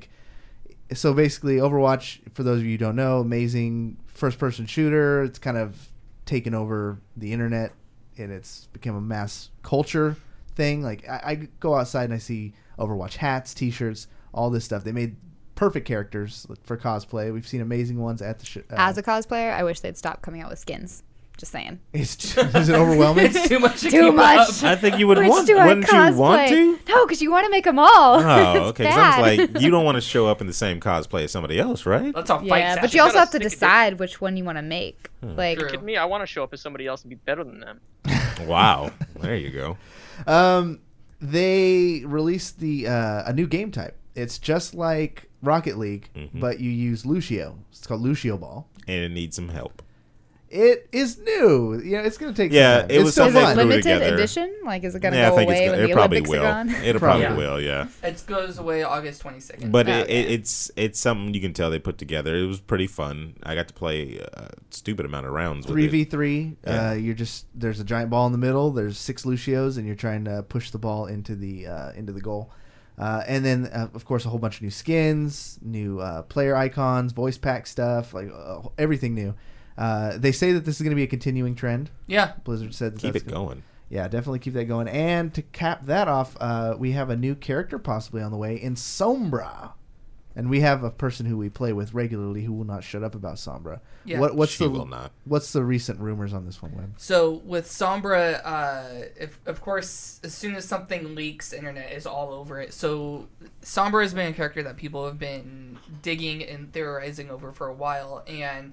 So basically, Overwatch, for those of you who don't know, amazing first-person shooter. It's kind of taken over the internet, and it's become a mass culture thing. Like, I go outside and I see Overwatch hats, T-shirts, all this stuff. They made perfect characters for cosplay. We've seen amazing ones at the As a cosplayer, I wish they'd stop coming out with skins. Just saying. Is it overwhelming? It's too much. Too much. I think you would Wouldn't you want to? No, because you want to make them all. Oh, okay. It's Sounds bad. like you don't want to show up in the same cosplay as somebody else, right? That's all fight. Yeah, but you also have to decide which one you want to make. Like, Are you kidding me? I want to show up as somebody else and be better than them. Wow. There you go. They released a new game type. It's just like Rocket League, but you use Lucio. It's called Lucio Ball. And it needs some help. It is new. It's going to take Yeah, some time. it It's was still something Is fun. it they threw limited together. edition? Like, is it going to Yeah, I go think away when it the probably Olympics will. are gone? It probably Yeah. will. Yeah. It goes away August 22nd. But Okay. it's something you can tell they put together. It was pretty fun. I got to play a stupid amount of rounds with it. 3v3. Yeah. There's a giant ball in the middle. There's 6 Lucios, and you're trying to push the ball into the goal. And then, of course, a whole bunch of new skins, new player icons, voice pack stuff, like everything new. They say that this is going to be a continuing trend. Yeah. Blizzard said that Keep that's it going. Yeah, definitely keep that going. And to cap that off, we have a new character possibly on the way in Sombra. And we have a person who we play with regularly who will not shut up about Sombra. Yeah. What's Will not. What's the recent rumors on this one, Web? So with Sombra, of course, as soon as something leaks, internet is all over it. So Sombra has been a character that people have been digging and theorizing over for a while, and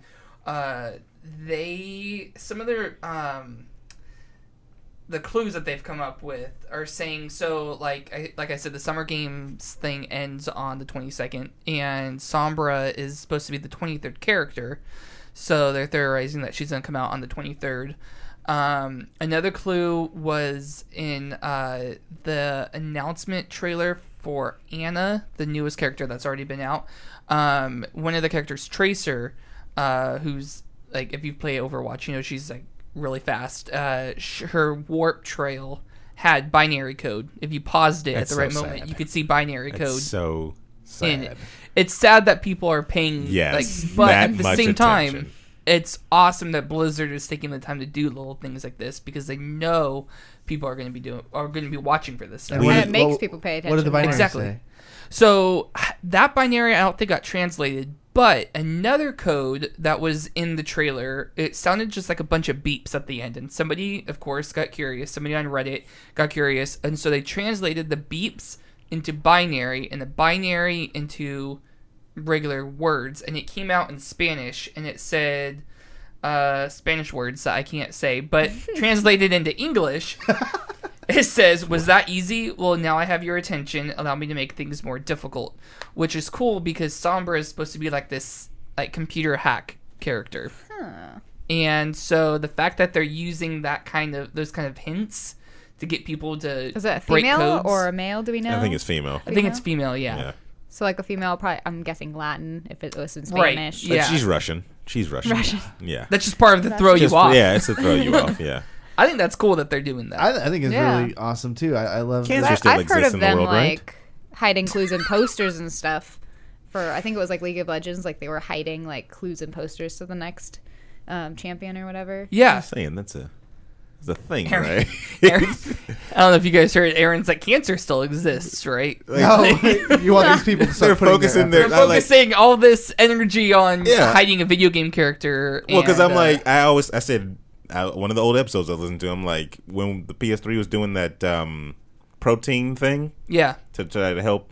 some of their the clues that they've come up with are saying, so like I said, the Summer Games thing ends on the 22nd, and Sombra is supposed to be the 23rd character, so they're theorizing that she's going to come out on the 23rd. Another clue was in the announcement trailer for Anna, the newest character that's already been out. One of the characters, Tracer, who's, like, if you play Overwatch, you know she's, like, really fast. Her warp trail had binary code. If you paused it That's at the right so moment, sad. you could see binary It's code so in sad. it. It's sad that people are paying, Yes, but that at the much same time, attention. it's awesome that Blizzard is taking the time to do little things like this because they know people are going to be watching for this stuff. And And what it makes what- people pay attention. What did the binary Exactly. say? So that binary, I don't think got translated, but another code that was in the trailer, it sounded just like a bunch of beeps at the end. And somebody, of course, got curious. Somebody on Reddit got curious. And so they translated the beeps into binary and the binary into regular words. And it came out in Spanish, and it said Spanish words that I can't say, but translated into English, it says, "Was that easy? Well, now I have your attention. Allow me to make things more difficult," which is cool because Sombra is supposed to be like this, like, computer hack character. And so the fact that they're using those kind of hints to get people to Is it a break female codes. or a male? Do we know? I think it's female. I think it's female. Yeah. Yeah. So like a female, probably. I'm guessing Latin if it was in Right, Spanish. yeah. She's Russian. She's Russian. Russian. Yeah. That's just part of the throw you Just- off. Yeah, it's to throw you off. Yeah. I think that's cool that they're doing that. I think it's Yeah. really awesome too. I love Cancer that. still I've heard exists of in the them world, right? like hiding clues in posters and stuff. For I think it was like League of Legends, like they were hiding like clues and posters to the next champion or whatever. Yeah. Saying that's a thing, Aaron- right? Aaron, I don't know if you guys heard. Aaron's like, cancer still exists, right? No, you want these people to start They're putting focusing their They're I like- focusing all this energy on Yeah. hiding a video game character. Well, because and, I'm like, I said, one of the old episodes I listened to, I'm like, when the PS3 was doing that protein thing yeah, to try to help,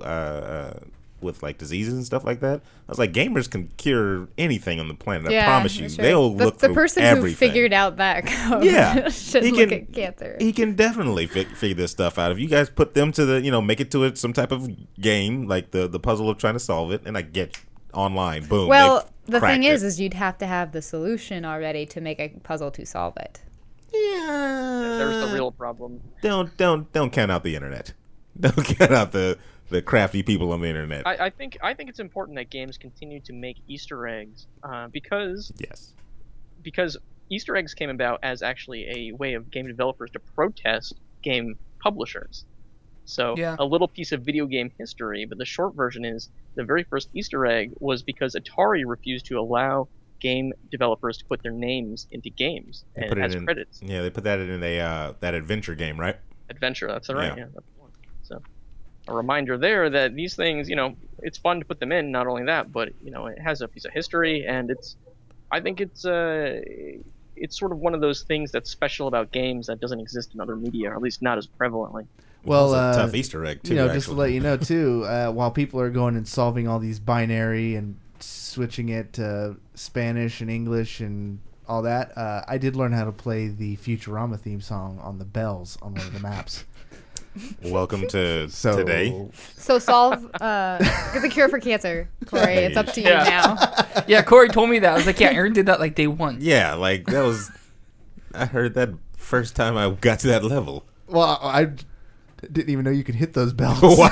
with like diseases and stuff like that. I was like, gamers can cure anything on the planet. I promise you, that's right. they'll look the through person everything. who figured out that code. Yeah, should he look can- at cancer. He can definitely figure this stuff out. If you guys put them to make it to some type of game, like the puzzle of trying to solve it, and I get online, boom. Well, they've the thing cracked is it. you'd have to have the solution already to make a puzzle to solve it. Yeah, There's the real problem. Don't count out the internet. Don't count out the crafty people on the internet. I think it's important that games continue to make Easter eggs because Yes. Easter eggs came about as actually a way of game developers to protest game publishers. So Yeah. a little piece of video game history, but the short version is the very first Easter egg was because Atari refused to allow game developers to put their names into games They and put it as in- credits. Yeah, they put that in that adventure game, right? Adventure, that's right. Yeah. Yeah, that's the one. So a reminder there that these things, it's fun to put them in. Not only that, but it has a piece of history, and I think it's sort of one of those things that's special about games that doesn't exist in other media, or at least not as prevalently. Well, That's a tough Easter egg too. just to let you know too, while people are going and solving all these binary and switching it to Spanish and English and all that, I did learn how to play the Futurama theme song on the bells on one of the maps. Welcome to So today. So solve, get the cure for cancer, Corey. It's up to you Yeah. now. Yeah, Corey told me that. I was like, yeah, Aaron did that like day one. Yeah, like that was. I heard that first time I got to that level. Well, I didn't even know you could hit those bells. Wow.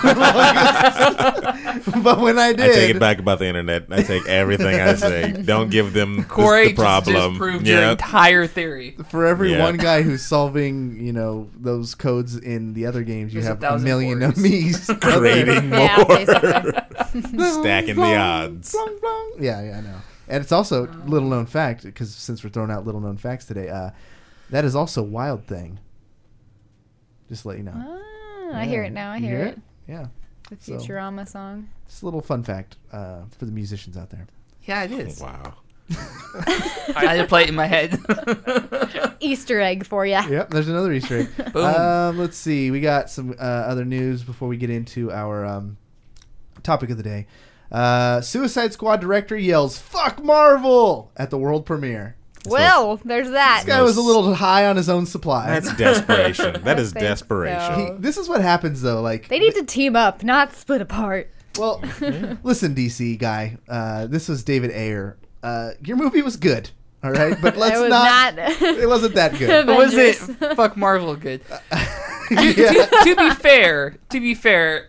But when I did, I take it back about the internet. I take everything I say. Don't give them Corey the problem. just proved your entire theory. for every Yeah. one guy who's solving, those codes in the other games, you There's have a 1,000 million Corys. of me's. Creating more, Yeah, basically. stacking the odds. Blong, blong. Yeah, I know. And it's also little known fact, because since we're throwing out little known facts today, that is also Wild Thing. Just to let you know. Ah, I hear it now. I You hear it. Yeah. The So- Futurama song. Just a little fun fact for the musicians out there. Yeah, it is. Wow. I had to play it in my head. Easter egg for you. Yep, there's another Easter egg. Boom. Let's see. We got some other news before we get into our topic of the day. Suicide Squad director yells, "Fuck Marvel!" at the world premiere. Well, there's that. This guy was a little high on his own supply. That's desperation. That is I think desperation. so. This is what happens, though. Like, They need to team up, not split apart. well, listen, DC guy. This was David Ayer. Your movie was good, all right, but let's It was not. not- It wasn't that good. But was it Avengers. fuck Marvel good? Yeah. To be fair,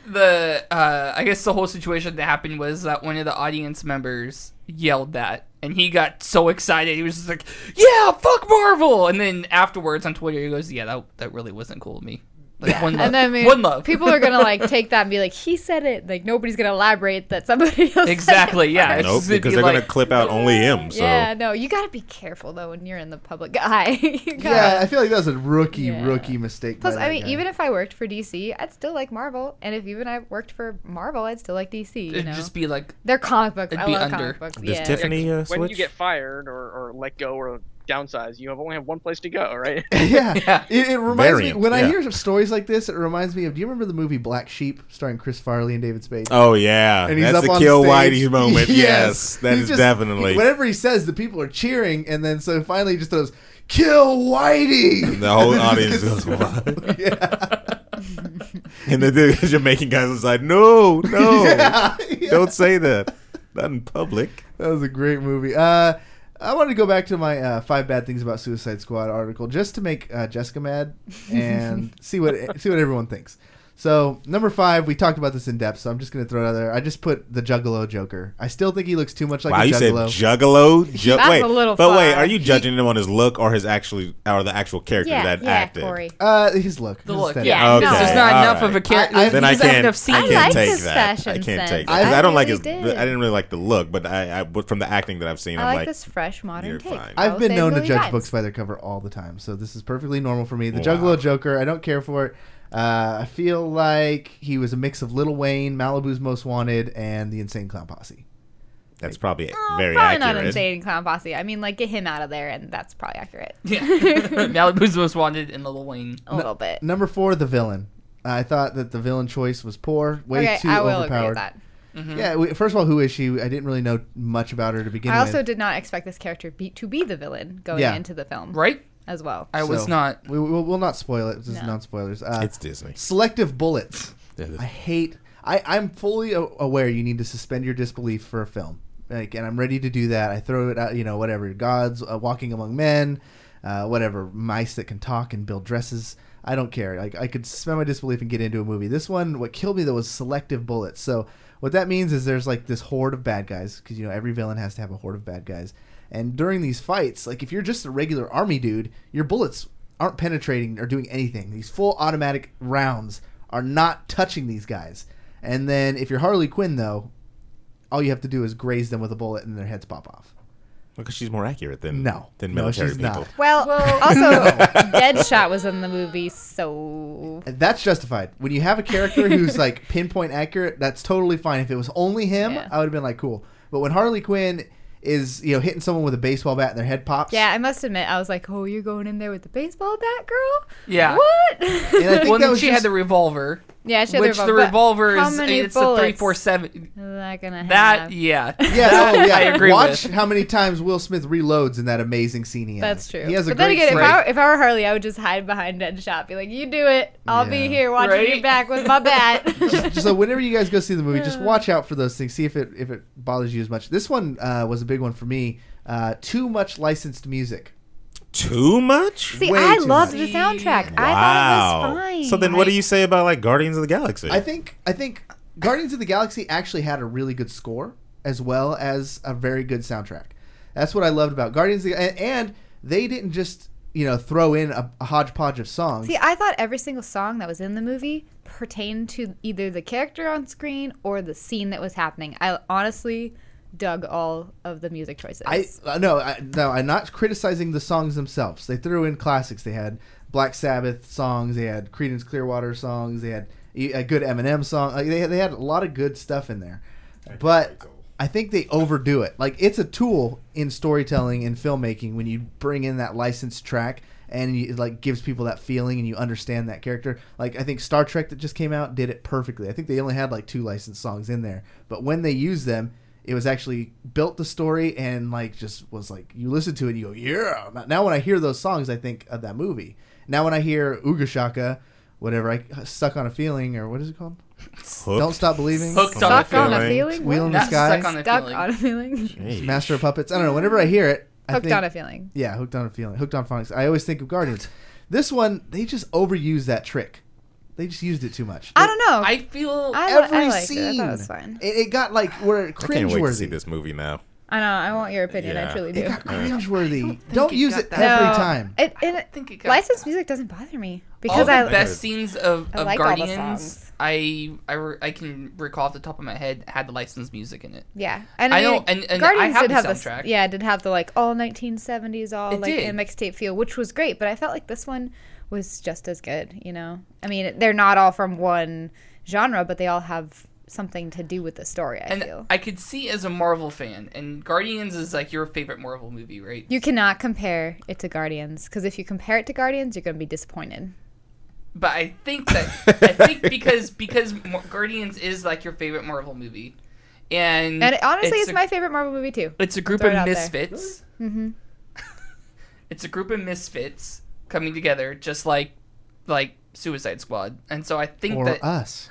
the I guess the whole situation that happened was that one of the audience members yelled that, and he got so excited. He was just like, "Yeah, fuck Marvel!" And then afterwards on Twitter, he goes, "Yeah, that really wasn't cool to me." Like one love. And then One love. people are gonna like take that and be like, he said it. Like nobody's gonna elaborate that somebody else. Exactly. Said it Yeah. first. It's Nope, just, it'd because be they're like, gonna clip out only him. So Yeah, no, you gotta be careful though when you're in the public eye. You Yeah, gotta- I feel like that was a rookie Yeah. mistake. Plus, by I that mean, guy. even if I worked for DC, I'd still like Marvel, and if even I worked for Marvel, I'd still like DC. You It'd know, just be like, they're comic books. it'd I be love under. comic books. does Yeah. Tiffany When switch? you get fired or let go or downsize, you only have one place to go, right? yeah, Yeah. It reminds Variant, me when I yeah. hear some stories like this. It reminds me of. Do you remember the movie Black Sheep starring Chris Farley and David Spade? Oh yeah, And he's that's up the on kill stage. Whitey moment. Yes, that He's is just- definitely Whatever he says, the people are cheering, and then so finally he just throws "Kill Whitey." the whole audience goes, "What?" Yeah. And the Jamaican guys was like, "No, Yeah. don't say that, not in public." That was a great movie. I wanted to go back to my 5 bad things about Suicide Squad article just to make Jessica mad and see what everyone thinks. So number 5, we talked about this in depth, so I'm just going to throw it out there. I just put the Juggalo Joker. I still think he looks too much like Wow, a you said Juggalo. Juggalo. That's Wait, a little but wait, far. are you judging him on his look or the actual character Yeah, that yeah, acted? Corey. His look. the his look. aesthetic. Yeah. Okay, There's not all enough right. of a character. I- Then I He doesn't have can't. enough I scene. can't like take his that. fashion I can't sense. take I that. I don't like really his. did. I didn't really like the look, but from the acting that I've seen, I I'm like like, this fresh modern you're take. fine. I I've will been say known a to million judge times. books by their cover all the time, so this is perfectly normal for me. The Wow. Juggalo Joker, I don't care for it. I feel like he was a mix of Lil Wayne, Malibu's Most Wanted, and the Insane Clown Posse. that's probably Oh, very probably not accurate. insane clown posse. I mean, like get him out of there, and that's probably accurate. Yeah. Malibu's Most Wanted and Lil Wayne. A little bit. Number 4, the villain. I thought that the villain choice was poor, way Okay, too I will overpowered. agree with that. Yeah, first of all, who is she? I didn't really know much about her to begin I with. also did not expect this character to be the villain going Yeah. into the film, Right? as well. I was So, not. We'll not spoil it. This is No. non-spoilers. It's Disney. Selective bullets. That is- I hate. I'm fully aware you need to suspend your disbelief for a film, and I'm ready to do that. I throw it out, whatever. Gods walking among men, whatever. Mice that can talk and build dresses. I don't care. I could suspend my disbelief and get into a movie. This one, what killed me though was selective bullets. So what that means is there's like this horde of bad guys, because every villain has to have a horde of bad guys. And during these fights, like if you're just a regular army dude, your bullets aren't penetrating or doing anything. These full automatic rounds are not touching these guys. And then if you're Harley Quinn, though, all you have to do is graze them with a bullet and their heads pop off. Because she's more accurate than No, military she's people. not. Well, also, Deadshot was in the movie, so And that's justified. When you have a character who's like pinpoint accurate, that's totally fine. If it was only him, Yeah. I would have been like, cool. But when Harley Quinn is hitting someone with a baseball bat and their head pops, yeah. I must admit, I was like, "Oh, you're going in there with the baseball bat, girl? Yeah. What?" and I think Well, that then was she just, had the revolver. Yeah, she had which the but revolver how is many it's a bullets 347. is that gonna have? That yeah. Yeah, oh, yeah. I agree Watch with. how many times Will Smith reloads in that amazing scene he has. That's true. He has a but then great again, scene. if I were Harley, I would just hide behind Deadshot. Be like, you do it. I'll be Yeah. here watching Right? your back with my bat. So whenever you guys go see the movie, just watch out for those things. See if it bothers you as much. This one was a big one for me. Too much licensed music. Too much? See, Way I too loved much. the soundtrack. I Wow. thought it was fine. So then, what do you say about like Guardians of the Galaxy? I think Guardians of the Galaxy actually had a really good score as well as a very good soundtrack. That's what I loved about Guardians of the, and they didn't just throw in a hodgepodge of songs. See, I thought every single song that was in the movie pertained to either the character on screen or the scene that was happening. I honestly dug all of the music choices. No, I'm not criticizing the songs themselves. They threw in classics. They had Black Sabbath songs. They had Creedence Clearwater songs. They had a good Eminem song. Like, they had a lot of good stuff in there. But I think they overdo it. Like, it's a tool in storytelling and filmmaking when you bring in that licensed track and it like gives people that feeling and you understand that character. Like, I think Star Trek that just came out did it perfectly. I think they only had like 2 licensed songs in there, but when they used them, it was actually built the story and like just was like you listen to it and you go, yeah. Now when I hear those songs, I think of that movie. Now when I hear Ooga Shaka, whatever, I Stuck on a Feeling, or what is it called? Don't Stop Believing. Hooked on a Stuck on a Feeling. feeling? Wheel in the Not Sky. Stuck on a Stuck Feeling. on a feeling. Jeez. Master of Puppets. I don't know. Whenever I hear it, I Hooked think, on a feeling. yeah, Hooked on a Feeling. Hooked on Phonics. I always think of Guardians. This one, they just overused that trick. They just used it too much. I don't know. I feel Every I liked scene. it. I thought it was fine. It got like where I can't wait to see cringeworthy. this movie now. I know. I want your opinion. I Yeah. truly It do. got cringeworthy. think Don't it use got it that. every No, time. It think it got licensed music doesn't bother me all because the I best scenes of I like all the Guardians. songs. I can recall off the top of my head had the licensed music in it. Yeah, and I I mean, know, and I Guardians have did the have soundtrack. it did have the like all 1970s, all It like did. in mixtape feel, which was great. But I felt like this one was just as good. I mean, they're not all from one genre, but they all have something to do with the story. I And feel I could see as a Marvel fan, and Guardians is like your favorite Marvel movie, right? you cannot compare it to Guardians because if you compare it to Guardians, you're going to be disappointed. But I think because Guardians is like your favorite Marvel movie, and Honestly, it's a- my favorite Marvel movie too. It's a group throw of it out there. misfits. Mm-hmm. It's a group of misfits coming together, just like Suicide Squad, and so I think Or that us.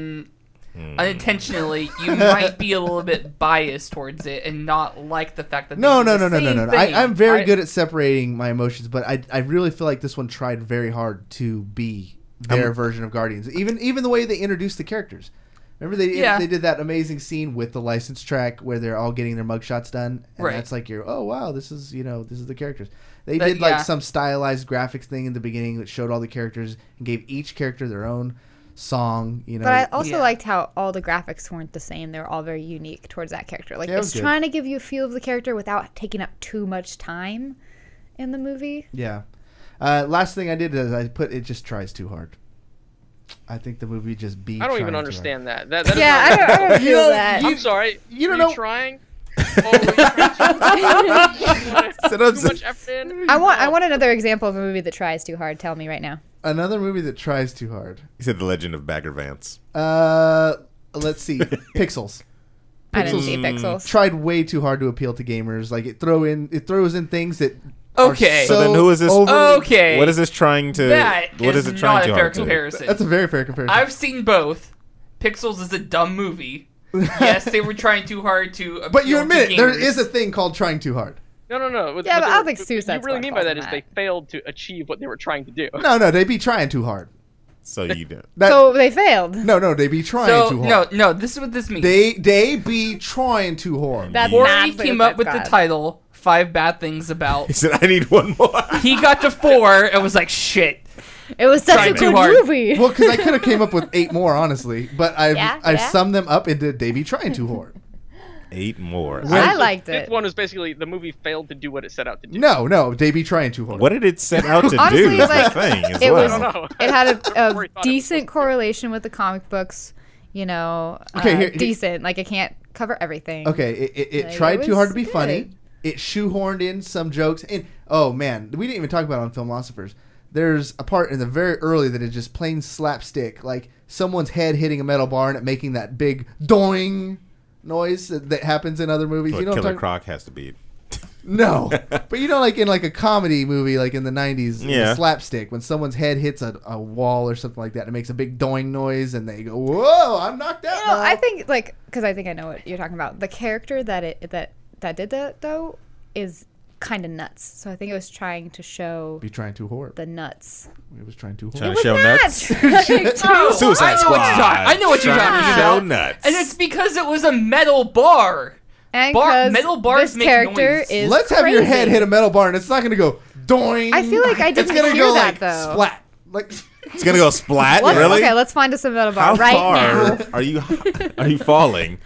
unintentionally you might be a little bit biased towards it and not like the fact that No. they do the same thing. I'm very good at separating my emotions, but I really feel like this one tried very hard to be their version of Guardians. Even the way they introduced the characters. Remember they did that amazing scene with the license track where they're all getting their mugshots done, and Right. that's like oh wow, this is the characters. They But, did like yeah. some stylized graphics thing in the beginning that showed all the characters and gave each character their own song. But I also Yeah. liked how all the graphics weren't the same. They were all very unique towards that character. Like Yeah, it was it's good. trying to give you a feel of the character without taking up too much time in the movie. Yeah. Last thing I did is I put it just tries too hard. I think the movie just beat. I don't trying even too understand that. That is Yeah, not- I don't feel that. I'm sorry. you don't Were know- trying. Oh, were you trying too much effort in? I want another example of a movie that tries too hard. Tell me right now. Another movie that tries too hard. He said The Legend of Bagger Vance. Let's see. Pixels. I didn't see Pixels. Tried way too hard to appeal to gamers. Like it throws in things that. Okay. Are So then who is this? overly- Okay. What is this trying to? That what is is it trying not to a fair hard to? comparison. That's a very fair comparison. I've seen both. Pixels is a dumb movie. Yes, they were trying too hard to appeal but you admit to it, there gamers. is a thing called trying too hard. No. Yeah, but I don't think Suicide What you really Squad mean by falls that in is that. they failed to achieve what they were trying to do. No, they be trying too hard. So you do. So they failed. No, they be trying So too hard. no, this is what this means. They be trying too hard. That's Corey not came up with Suicide the Squad. title 5 Bad Things About. He said, "I need one more." He got to 4 and was like, shit. It was such Tried a too good hard. movie. Well, because I could have came up with 8 more, honestly, but I've Yeah. summed them up into they be trying too hard. 8 more. I liked Fifth it. one was basically the movie failed to do what it set out to do. No, they be trying too hard. What did it set out to Honestly, do? Is like, the thing as it well. was- I don't know. It had Corey a thought it was decent supposed to. correlation with the comic books. Okay, here- decent. Like, I can't cover everything. Okay, it Like, tried it too hard to was be funny. good. It shoehorned in some jokes. And oh man, we didn't even talk about it on Filmosophers. there's a part in the very early that is just plain slapstick, like someone's head hitting a metal bar and it making that big doing noise that happens in other movies. What, You know what I'm Killer talking? Croc has to be. No, but you know, like in like a comedy movie, like in the '90s, Yeah. the slapstick, when someone's head hits a wall or something like that, it makes a big doing noise, and they go, "Whoa, I'm knocked out." You know, now." I think like because I think I know what you're talking about. The character that did that though is kind of nuts. So I think it was trying to show be trying too hard. the nuts. It was trying too Trying hard. to show nuts. Oh, Suicide I know Squad. what you're talking- I know what you're Trying talking to show about. nuts. And it's because it was a metal bar. And Bar- 'cause metal bars this make character noise. is Let's have your head crazy. hit a metal bar, and it's not going to go doing. I feel like I It's didn't gonna hear go that like though. splat. Like It's gonna go splat. Let's- Really? Okay, let's find us a metal bar How right far now. are you falling?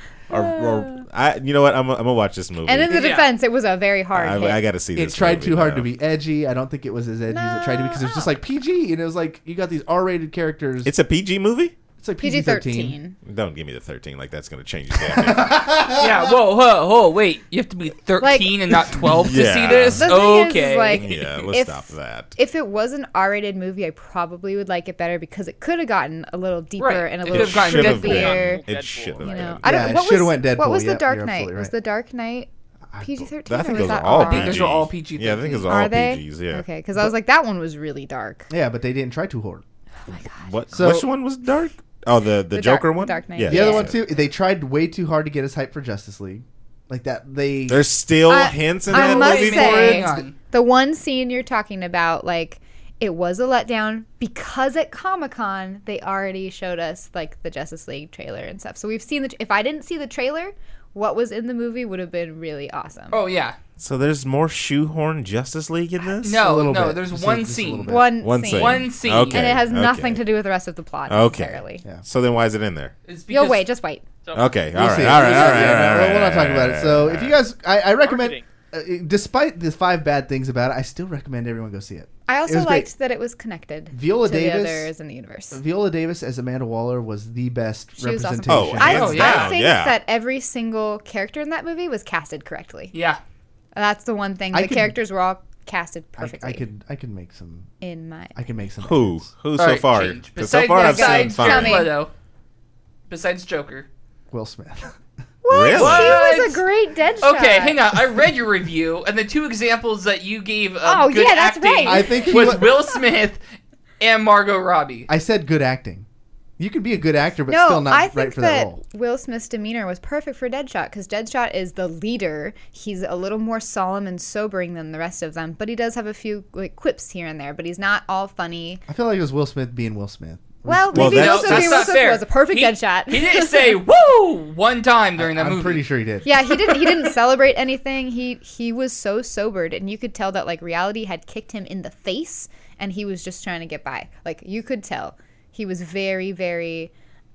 You know what? I'm gonna watch this movie. And in the Yeah. defense, it was a very hard hit. I got to see it this. tried movie too hard now. to be edgy. I don't think it was as edgy as it tried to be because it was just like PG, and it was like you got these R-rated characters. It's a PG movie. It's like PG-13. PG-13. Don't give me the 13. Like that's gonna change the damn thing. Yeah, whoa, wait. You have to be 13 and not 12 to Yeah. see this? The thing is, Okay. like, Yeah, let's If- stop that. If it was an R-rated movie, I probably would like it better because it could have gotten a little deeper Right. and a It little could've gotten Should have goofier. been. It Deadpool. should have You been. know, Yeah, it should've went Deadpool. What was the Yep, Dark you're Knight? absolutely Was right. the Dark Knight PG-13? I think or those was are that all I think PGs. those are all PG-13. Yeah, I think those are Are all they? PGs. Yeah. Okay, because I was like, that one was really dark. Yeah, but they didn't try too hard. Oh my god. What? So- Which one was dark? Oh, the Joker Dark- one. Dark Knight. Yeah. The other Yeah. one too. They tried way too hard to get us hyped for Justice League, like that. There's still I- hints in I that must movie for say- it. Hang on. The one scene you're talking about, like, it was a letdown because at Comic-Con they already showed us like the Justice League trailer and stuff. So we've seen if I didn't see the trailer, what was in the movie would have been really awesome. Oh, yeah. So there's more shoehorn Justice League in this? A No, little bit. there's Just one just a little scene. bit. One scene. One scene. Okay. And it has okay. nothing to do with the rest of the plot Okay. necessarily. Yeah. So then why is it in there? It's You'll because- wait, just wait. So, Okay. We'll All right. see. All right. We'll All see. right. Yeah, all no, right, we'll not all talk right, about it. all So right, if you all guys, I recommend, Marketing. despite the 5 bad things about it, I still recommend everyone go see it. I It also was great. liked that it was connected Viola to Davis- the others in the universe. Viola Davis as Amanda Waller was the best She was awesome. representation. Oh, I, hands Oh, I down, think yeah. that every single character in that movie was casted correctly. Yeah. That's the one thing. I The could- characters were all casted perfectly. I could make some. in my I can make some. Who? edits. Who All so right, far? change. 'Cause so far I've seen besides Tell fine. me. Jared Leto. Besides Joker. Will Smith. What? Really? He was What? a great Deadshot. Okay, hang on. I read your review, and the two examples that you gave of Oh, good yeah, that's acting right. I think he was wa- Will Smith and Margot Robbie. I said good acting. You could be a good actor, but No, still not I right think for that that role. Will Smith's demeanor was perfect for Deadshot because Deadshot is the leader. He's a little more solemn and sobering than the rest of them, but he does have a few like quips here and there. But he's not all funny. I feel like it was Will Smith being Will Smith. Well, Well, maybe that's- Will Smith that's being not Will Smith fair. was a perfect He- Deadshot. He didn't say "woo" one time during that I'm movie. pretty sure he did. Yeah, he didn't celebrate anything. He was so sobered, and you could tell that like reality had kicked him in the face, and he was just trying to get by. Like you could tell he was very, very,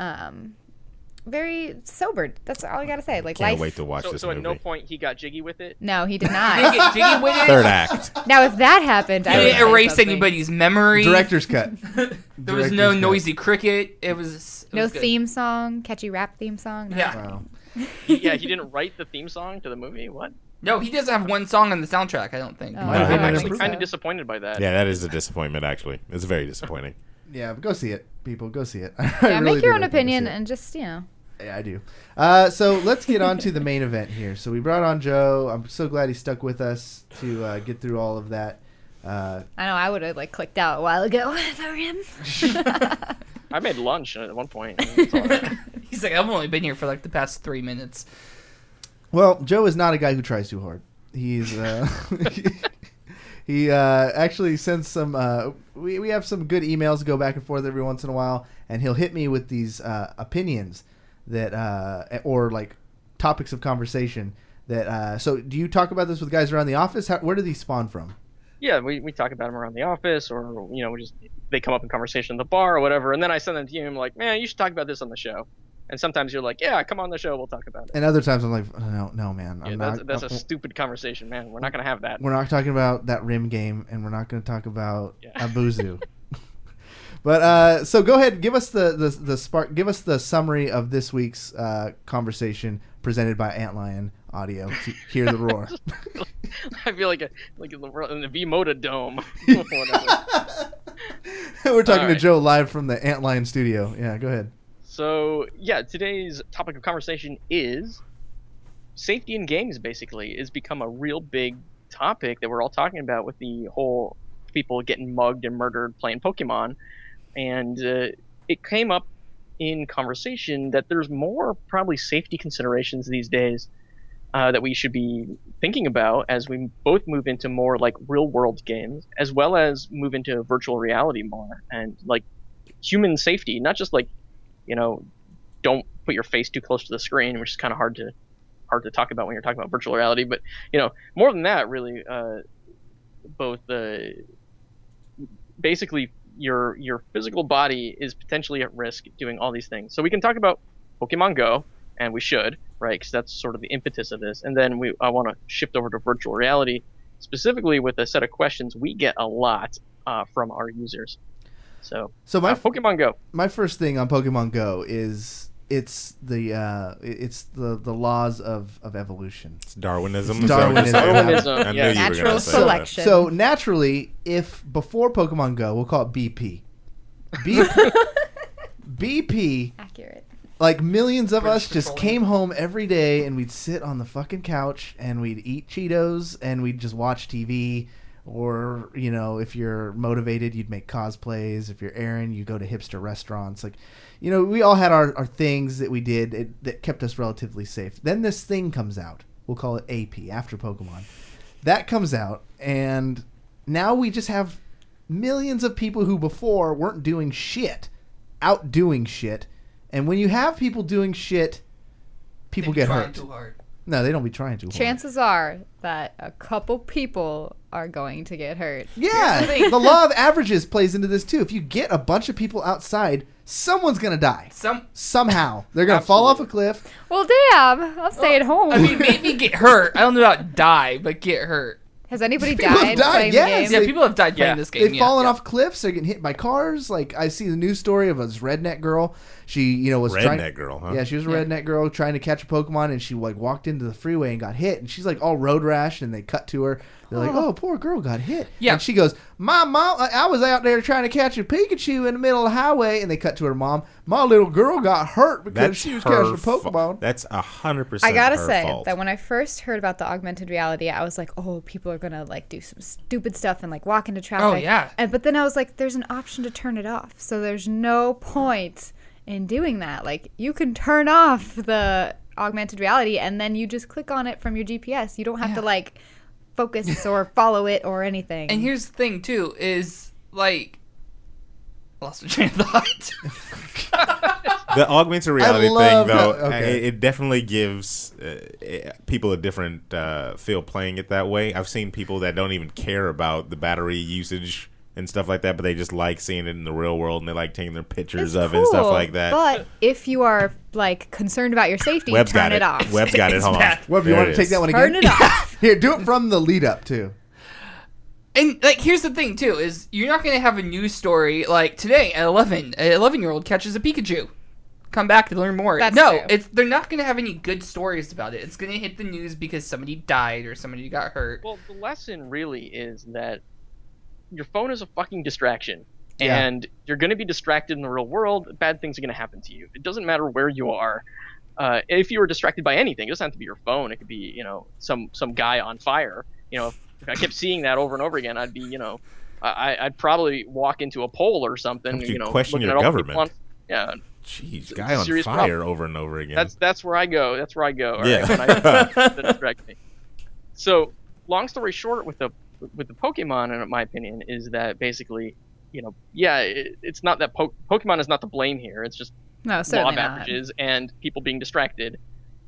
very sobered. That's all I gotta say. Like Can't life. wait to watch So, this so at movie. no point he got jiggy with it. No, he did He not. didn't get jiggy with it. Third act. Now, if that happened, He I would didn't say erase something. anybody's memory. Director's cut. There was no noisy cricket. It was No good. theme song, catchy rap theme song. No. Yeah. Wow. Yeah, he didn't write the theme song to the movie. What? No, he doesn't have one song on the soundtrack. I don't think. Oh, No, I he I'm don't didn't. actually think kind so. of disappointed by that. Yeah, that is a disappointment. Actually, it's very disappointing. Yeah, but go see it, people. Go see it. I Yeah, really make your do own recommend opinion to see it. and just Yeah, I do. So let's get on to the main event here. So we brought on Joe. I'm so glad he stuck with us to get through all of that. I know I would have like clicked out a while ago for him. I made lunch at one point. It's all right. He's like, I've only been here for like the past 3 minutes. Well, Joe is not a guy who tries too hard. He's he actually sends some. We have some good emails go back and forth every once in a while, and he'll hit me with these opinions that or like topics of conversation that. So, do you talk about this with guys around the office? Where do these spawn from? Yeah, we talk about them around the office, or we just they come up in conversation at the bar or whatever, and then I send them to you. And I'm like, man, you should talk about this on the show. And sometimes you're like, yeah, come on the show, we'll talk about it. And other times I'm like, no, man, Yeah, I'm that's not. a stupid conversation, man. We're not gonna have that. We're not talking about that rim game, and we're not going to talk about Yeah. Abuzu. But so go ahead, give us the spark. Give us the summary of this week's conversation presented by Antlion Audio to hear the roar. I feel like in the V Moda Dome. Whatever. We're talking All to right. Joe live from the Antlion studio. Yeah, go ahead. So yeah, today's topic of conversation is safety in games. Basically, it's become a real big topic that we're all talking about with the whole people getting mugged and murdered playing Pokemon, and it came up in conversation that there's more probably safety considerations these days that we should be thinking about as we both move into more like real world games, as well as move into virtual reality more and like human safety, not just like, don't put your face too close to the screen, which is kind of hard to talk about when you're talking about virtual reality, but more than that, really, both basically your physical body is potentially at risk doing all these things. So we can talk about Pokemon Go, and we should, right? Because that's sort of the impetus of this. And then I want to shift over to virtual reality, specifically with a set of questions we get a lot from our users. So my Pokemon Go. My first thing on Pokemon Go is it's the laws of evolution. It's Darwinism. Darwinism. I knew Yeah. you were Natural gonna say that. selection. So naturally, if before Pokemon Go, we'll call it BP. BP, Accurate. like millions of us British just Petroleum. came home every day and we'd sit on the fucking couch and we'd eat Cheetos and we'd just watch TV. Or, if you're motivated, you'd make cosplays. If you're Aaron, you go to hipster restaurants. Like, we all had our things that we did that kept us relatively safe. Then this thing comes out. We'll call it AP, after Pokemon. That comes out, and now we just have millions of people who before weren't doing shit, out doing shit. And when you have people doing shit, people get Trying hurt. too hard. No, they don't be trying too hard. Chances are that a couple people are going to get hurt. Yeah, Here's the thing. the law of averages plays into this too. If you get a bunch of people outside, someone's gonna die. Somehow they're gonna fall off a cliff. Well, damn, I'll stay at home. I mean, maybe get hurt. I don't know about die, but get hurt. Has anybody People have died died, playing yes. the Yeah, game? people have died playing this game. They've yeah. fallen off cliffs. They're getting hit by cars. Like I see the news story of this redneck girl. She, was trying. Redneck girl, huh? Yeah, she was a redneck girl trying to catch a Pokemon, and she walked into the freeway and got hit, and she's like all road rash, and they cut to her. They're like, "Oh, poor girl got hit." Yeah. And she goes, "Mom, I was out there trying to catch a Pikachu in the middle of the highway," and they cut to her mom. "My little girl got hurt because That's she was her catching a Pokemon." fault. That's 100%. I gotta her say fault. that when I first heard about the augmented reality, I was like, "Oh, people are gonna do some stupid stuff and walk into traffic." Oh, yeah. But then I was like, "There's an option to turn it off, so there's no point in doing that. You can turn off the augmented reality, and then you just click on it from your GPS. You don't have to focus or follow it or anything." And here's the thing, too, is I lost my train of thought. The augmented reality love thing, though, that- okay. it definitely gives people a different feel playing it that way. I've seen people that don't even care about the battery usage and stuff like that, but they just like seeing it in the real world, and they like taking their pictures It's of it and stuff cool, like that. But if you are concerned about your safety, Webb's turn got it off. Webb's got it. Hold on. bad. Webb, you There want it to take is. that one Turn again? it off. Here, do it from the lead up too. And here's the thing too: is you're not gonna have a news story like today at 11. An 11-year-old catches a Pikachu. Come back to learn more. That's no, true. they're not gonna have any good stories about it. It's gonna hit the news because somebody died or somebody got hurt. Well, the lesson really is that your phone is a fucking distraction. Yeah. And you're going to be distracted in the real world. Bad things are going to happen to you. It doesn't matter where you are. If you were distracted by anything, it doesn't have to be your phone. It could be, some guy on fire. If I kept seeing that over and over again, I'd be, I'd probably walk into a pole or something. Don't you question looking your at all the people government? yeah, Jeez, guy on serious fire problem. over and over again. that's where I go. That's where I go. All right, Yeah. when that distracts me. So, long story short, with the Pokemon, in my opinion, is that basically, it's not that Pokemon is not to blame here. It's just No, law certainly of not. averages and people being distracted.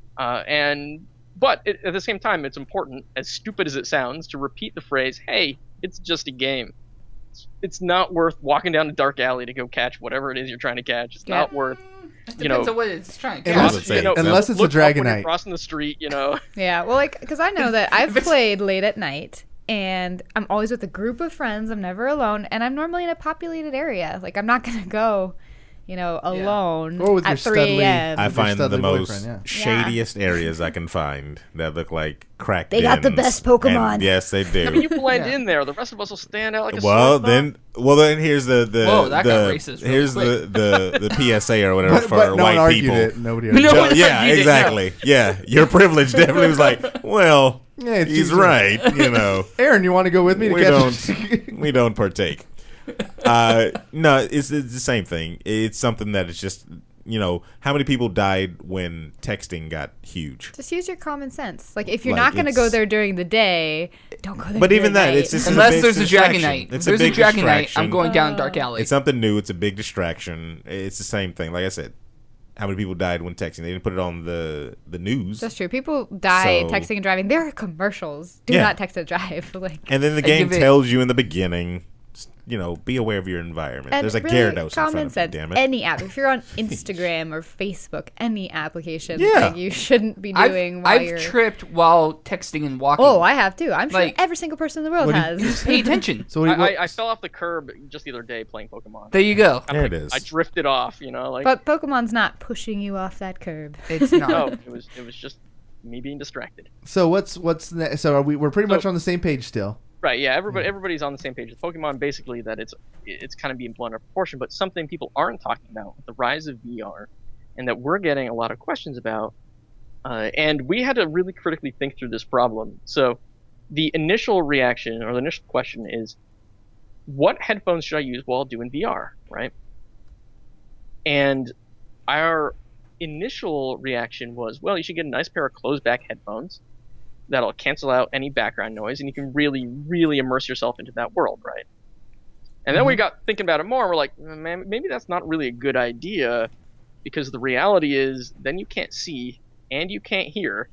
But at the same time, it's important, as stupid as it sounds, to repeat the phrase, "Hey, it's just a game." It's not worth walking down a dark alley to go catch whatever it is you're trying to catch. It's not worth, It depends on what it's trying to Unless- catch. would say, unless it's a look up when you're Dragonite. crossing the street, Yeah, well, because I know that I've If it's- played late at night, and I'm always with a group of friends. I'm never alone, and I'm normally in a populated area. I'm not gonna go, alone Or with your at 3 studly- a.m. I With your find the studly most boyfriend, yeah. shadiest areas I can find that look like crack They got the dens. best Pokemon. And yes, they I mean, you do. blend in there. The rest of us will stand out like a Well, sore thumb. then here's the Whoa, that got racist real here's quick. the PSA or whatever for but no one white argued people. it. Nobody No argued one- it. Yeah, argued it, exactly. Yeah, your privilege definitely was like, well, Yeah, it's he's just- right. Aaron, you want to go with me to we catch? we don't partake. No, it's the same thing. It's something that is just, how many people died when texting got huge? Just use your common sense. Like, if you're Like, not going to go it's- there during the day, don't go there But during even the that, night. it's just Unless big there's a distraction. Dragonite. If It's there's a big Dragonite, distraction. I'm going down Dark Alley. It's something new. It's a big distraction. It's the same thing. Like I said, how many people died when texting? They didn't put it on the news. That's true. People die So- texting and driving. There are commercials. Do Yeah. not text and drive. Like, And then the I game give it- tells you in the beginning, be aware of your environment. and There's a really, Gyarados in common front of sense. you, damn it. Any app. If you're on Instagram or Facebook, any application Yeah. that you shouldn't be doing while I've you're. tripped while texting and walking. Oh, I have too. I'm sure Like- every single person in the world What do has. Just pay attention. So what, I fell off the curb just the other day playing Pokemon. There you go. There it is. I drifted off, like. But Pokemon's not pushing you off that curb. It's not. no, it was just me being distracted. so what's next? So we're pretty much So- on the same page still. Right, yeah, everybody's on the same page with Pokemon. Basically, that it's kind of being blown out of proportion, but something people aren't talking about with the rise of VR, and that we're getting a lot of questions about. And we had to really critically think through this problem. So, the initial reaction or the initial question is, what headphones should I use while doing VR? Right? And our initial reaction was, well, you should get a nice pair of closed-back headphones that'll cancel out any background noise, and you can really, really immerse yourself into that world, right? And then we got thinking about it more, and we're like, man, maybe that's not really a good idea, because the reality is then you can't see and you can't hear,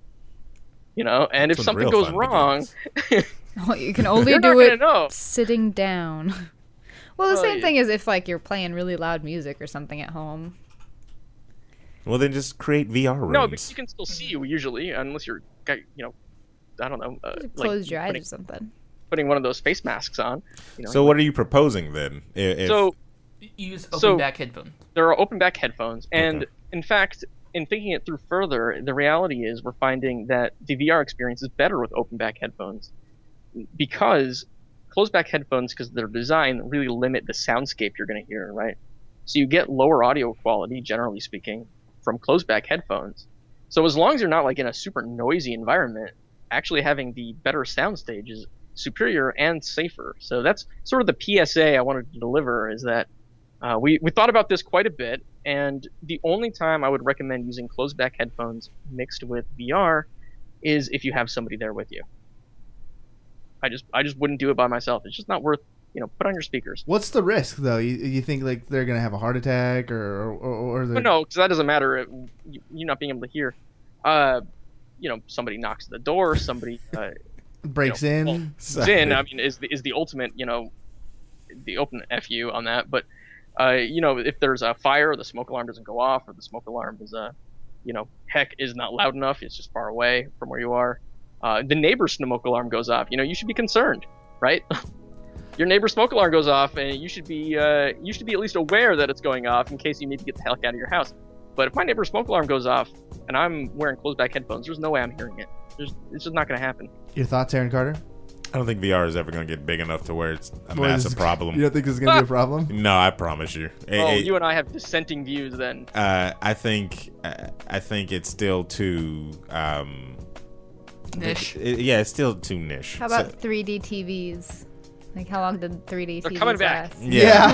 and That's if when something real goes fun wrong, begins. Oh, you can only you're not do gonna it know. sitting down. Well, the Well, same yeah. thing is if you're playing really loud music or something at home. Well, then just create VR rooms. No, but you can still see you usually, unless you're, I don't know, Close your eyes putting, or something. putting one of those face masks on. So what are you proposing then? So Use So- open back headphones. there are open back headphones, and Okay. in fact, in thinking it through further, the reality is we're finding that the VR experience is better with open back headphones, because closed back headphones, because their design, really limit the soundscape you're going to hear, right? So you get lower audio quality, generally speaking, from closed back headphones. So as long as you're not in a super noisy environment, actually having the better soundstage is superior and safer. So that's sort of the PSA I wanted to deliver, is that we thought about this quite a bit, and the only time I would recommend using closed back headphones mixed with VR is if you have somebody there with you. I just wouldn't do it by myself. It's just not worth, put on your speakers. What's the risk though? You think they're gonna have a heart attack or But no, because that doesn't matter. You not being able to hear. Somebody knocks at the door, somebody breaks in? Zin, I mean, is the ultimate, the open FU on that. But, if there's a fire, the smoke alarm doesn't go off, or the smoke alarm is, heck, is not loud enough, it's just far away from where you are. The neighbor's smoke alarm goes off. You should be concerned, right? Your neighbor's smoke alarm goes off, and you should be at least aware that it's going off in case you need to get the heck out of your house. But if my neighbor's smoke alarm goes off and I'm wearing closed back headphones, there's no way I'm hearing it. It's just not going to happen. Your thoughts, Aaron Carter? I don't think VR is ever going to get big enough to where it's a What is- massive problem. You don't think this is gonna be a problem? No, I promise you. Oh, you and I have dissenting views then. I think it's still too Niche. it's still too niche. How about 3D TVs? Like, how long did 3D They're TVs coming back. last? Yeah,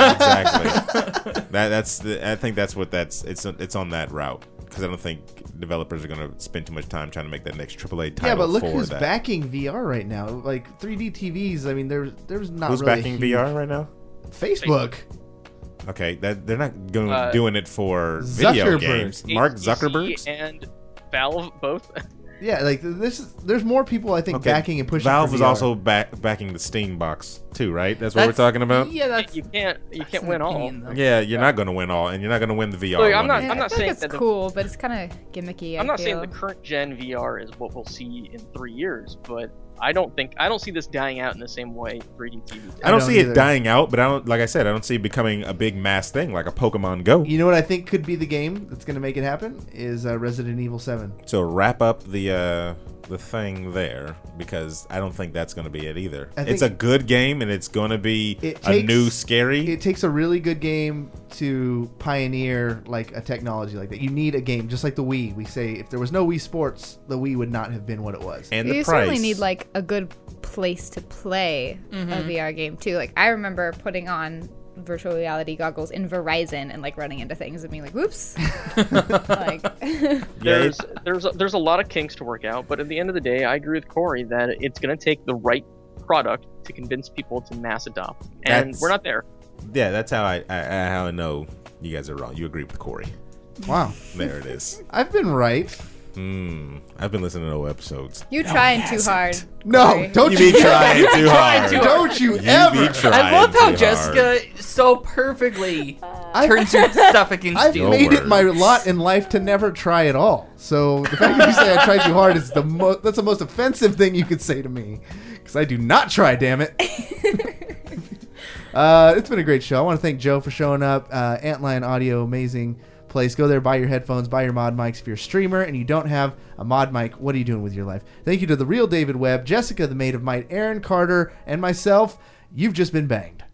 exactly. I think that's what it's on that route, because I don't think developers are going to spend too much time trying to make that next AAA title. Yeah, but look for who's that. backing VR right now. Like 3D TVs. I mean, there's not Who's really a backing huge- VR right now? Facebook. Okay, they're not doing it for Zuckerberg. video games. Mark HTC Zuckerberg. and Valve both. Yeah, like there's more people I think backing and pushing. Valve for is VR. also backing the Steam box too, right? That's what we're talking about. Yeah, that's you can't an win all. opinion, though. Yeah, you're not going to win all, and you're not going to win the VR. Look, one I'm not- Yeah, I'm I feel saying like it's that the- cool, but it's kind of gimmicky. I'm not I saying feel. the current gen VR is what we'll see in 3 years, but I don't see this dying out in the same way 3D TV did. I don't see either. it dying out, but like I said, I don't see it becoming a big mass thing like a Pokemon Go. You know what I think could be the game that's going to make it happen is Resident Evil 7. So wrap up the thing there, because I don't think that's going to be it either. It's a good game, and it's going to be a new scary. It takes a really good game to pioneer like a technology like that. You need a game just like the Wii. We say if there was no Wii Sports, the Wii would not have been what it was. And You the certainly price. need like a good place to play a VR game too. Like I remember putting on virtual reality goggles in Verizon and like running into things and being like, "Whoops!" Like, There's a lot of kinks to work out, but at the end of the day, I agree with Corey that it's going to take the right product to convince people to mass adopt, and we're not there. Yeah, that's how I know you guys are wrong. You agree with Corey. Wow. There it is. I've been right. I've been listening to old episodes. you're trying too hard. No, Corey. don't You you be trying too hard. Don't you You be ever. trying I love how too Jessica hard. so perfectly turns her stuff against I've you. made it my words. lot in life to never try at all. So the fact that you say I tried too hard is that's the most offensive thing you could say to me, because I do not try. Damn it. It's been a great show. I want to thank Joe for showing up. Antlion Audio, amazing place. Go there, buy your headphones, buy your mod mics. If you're a streamer and you don't have a mod mic, what are you doing with your life? Thank you to the real David Webb, Jessica the Maid of Might, Aaron Carter, and myself. You've just been banged.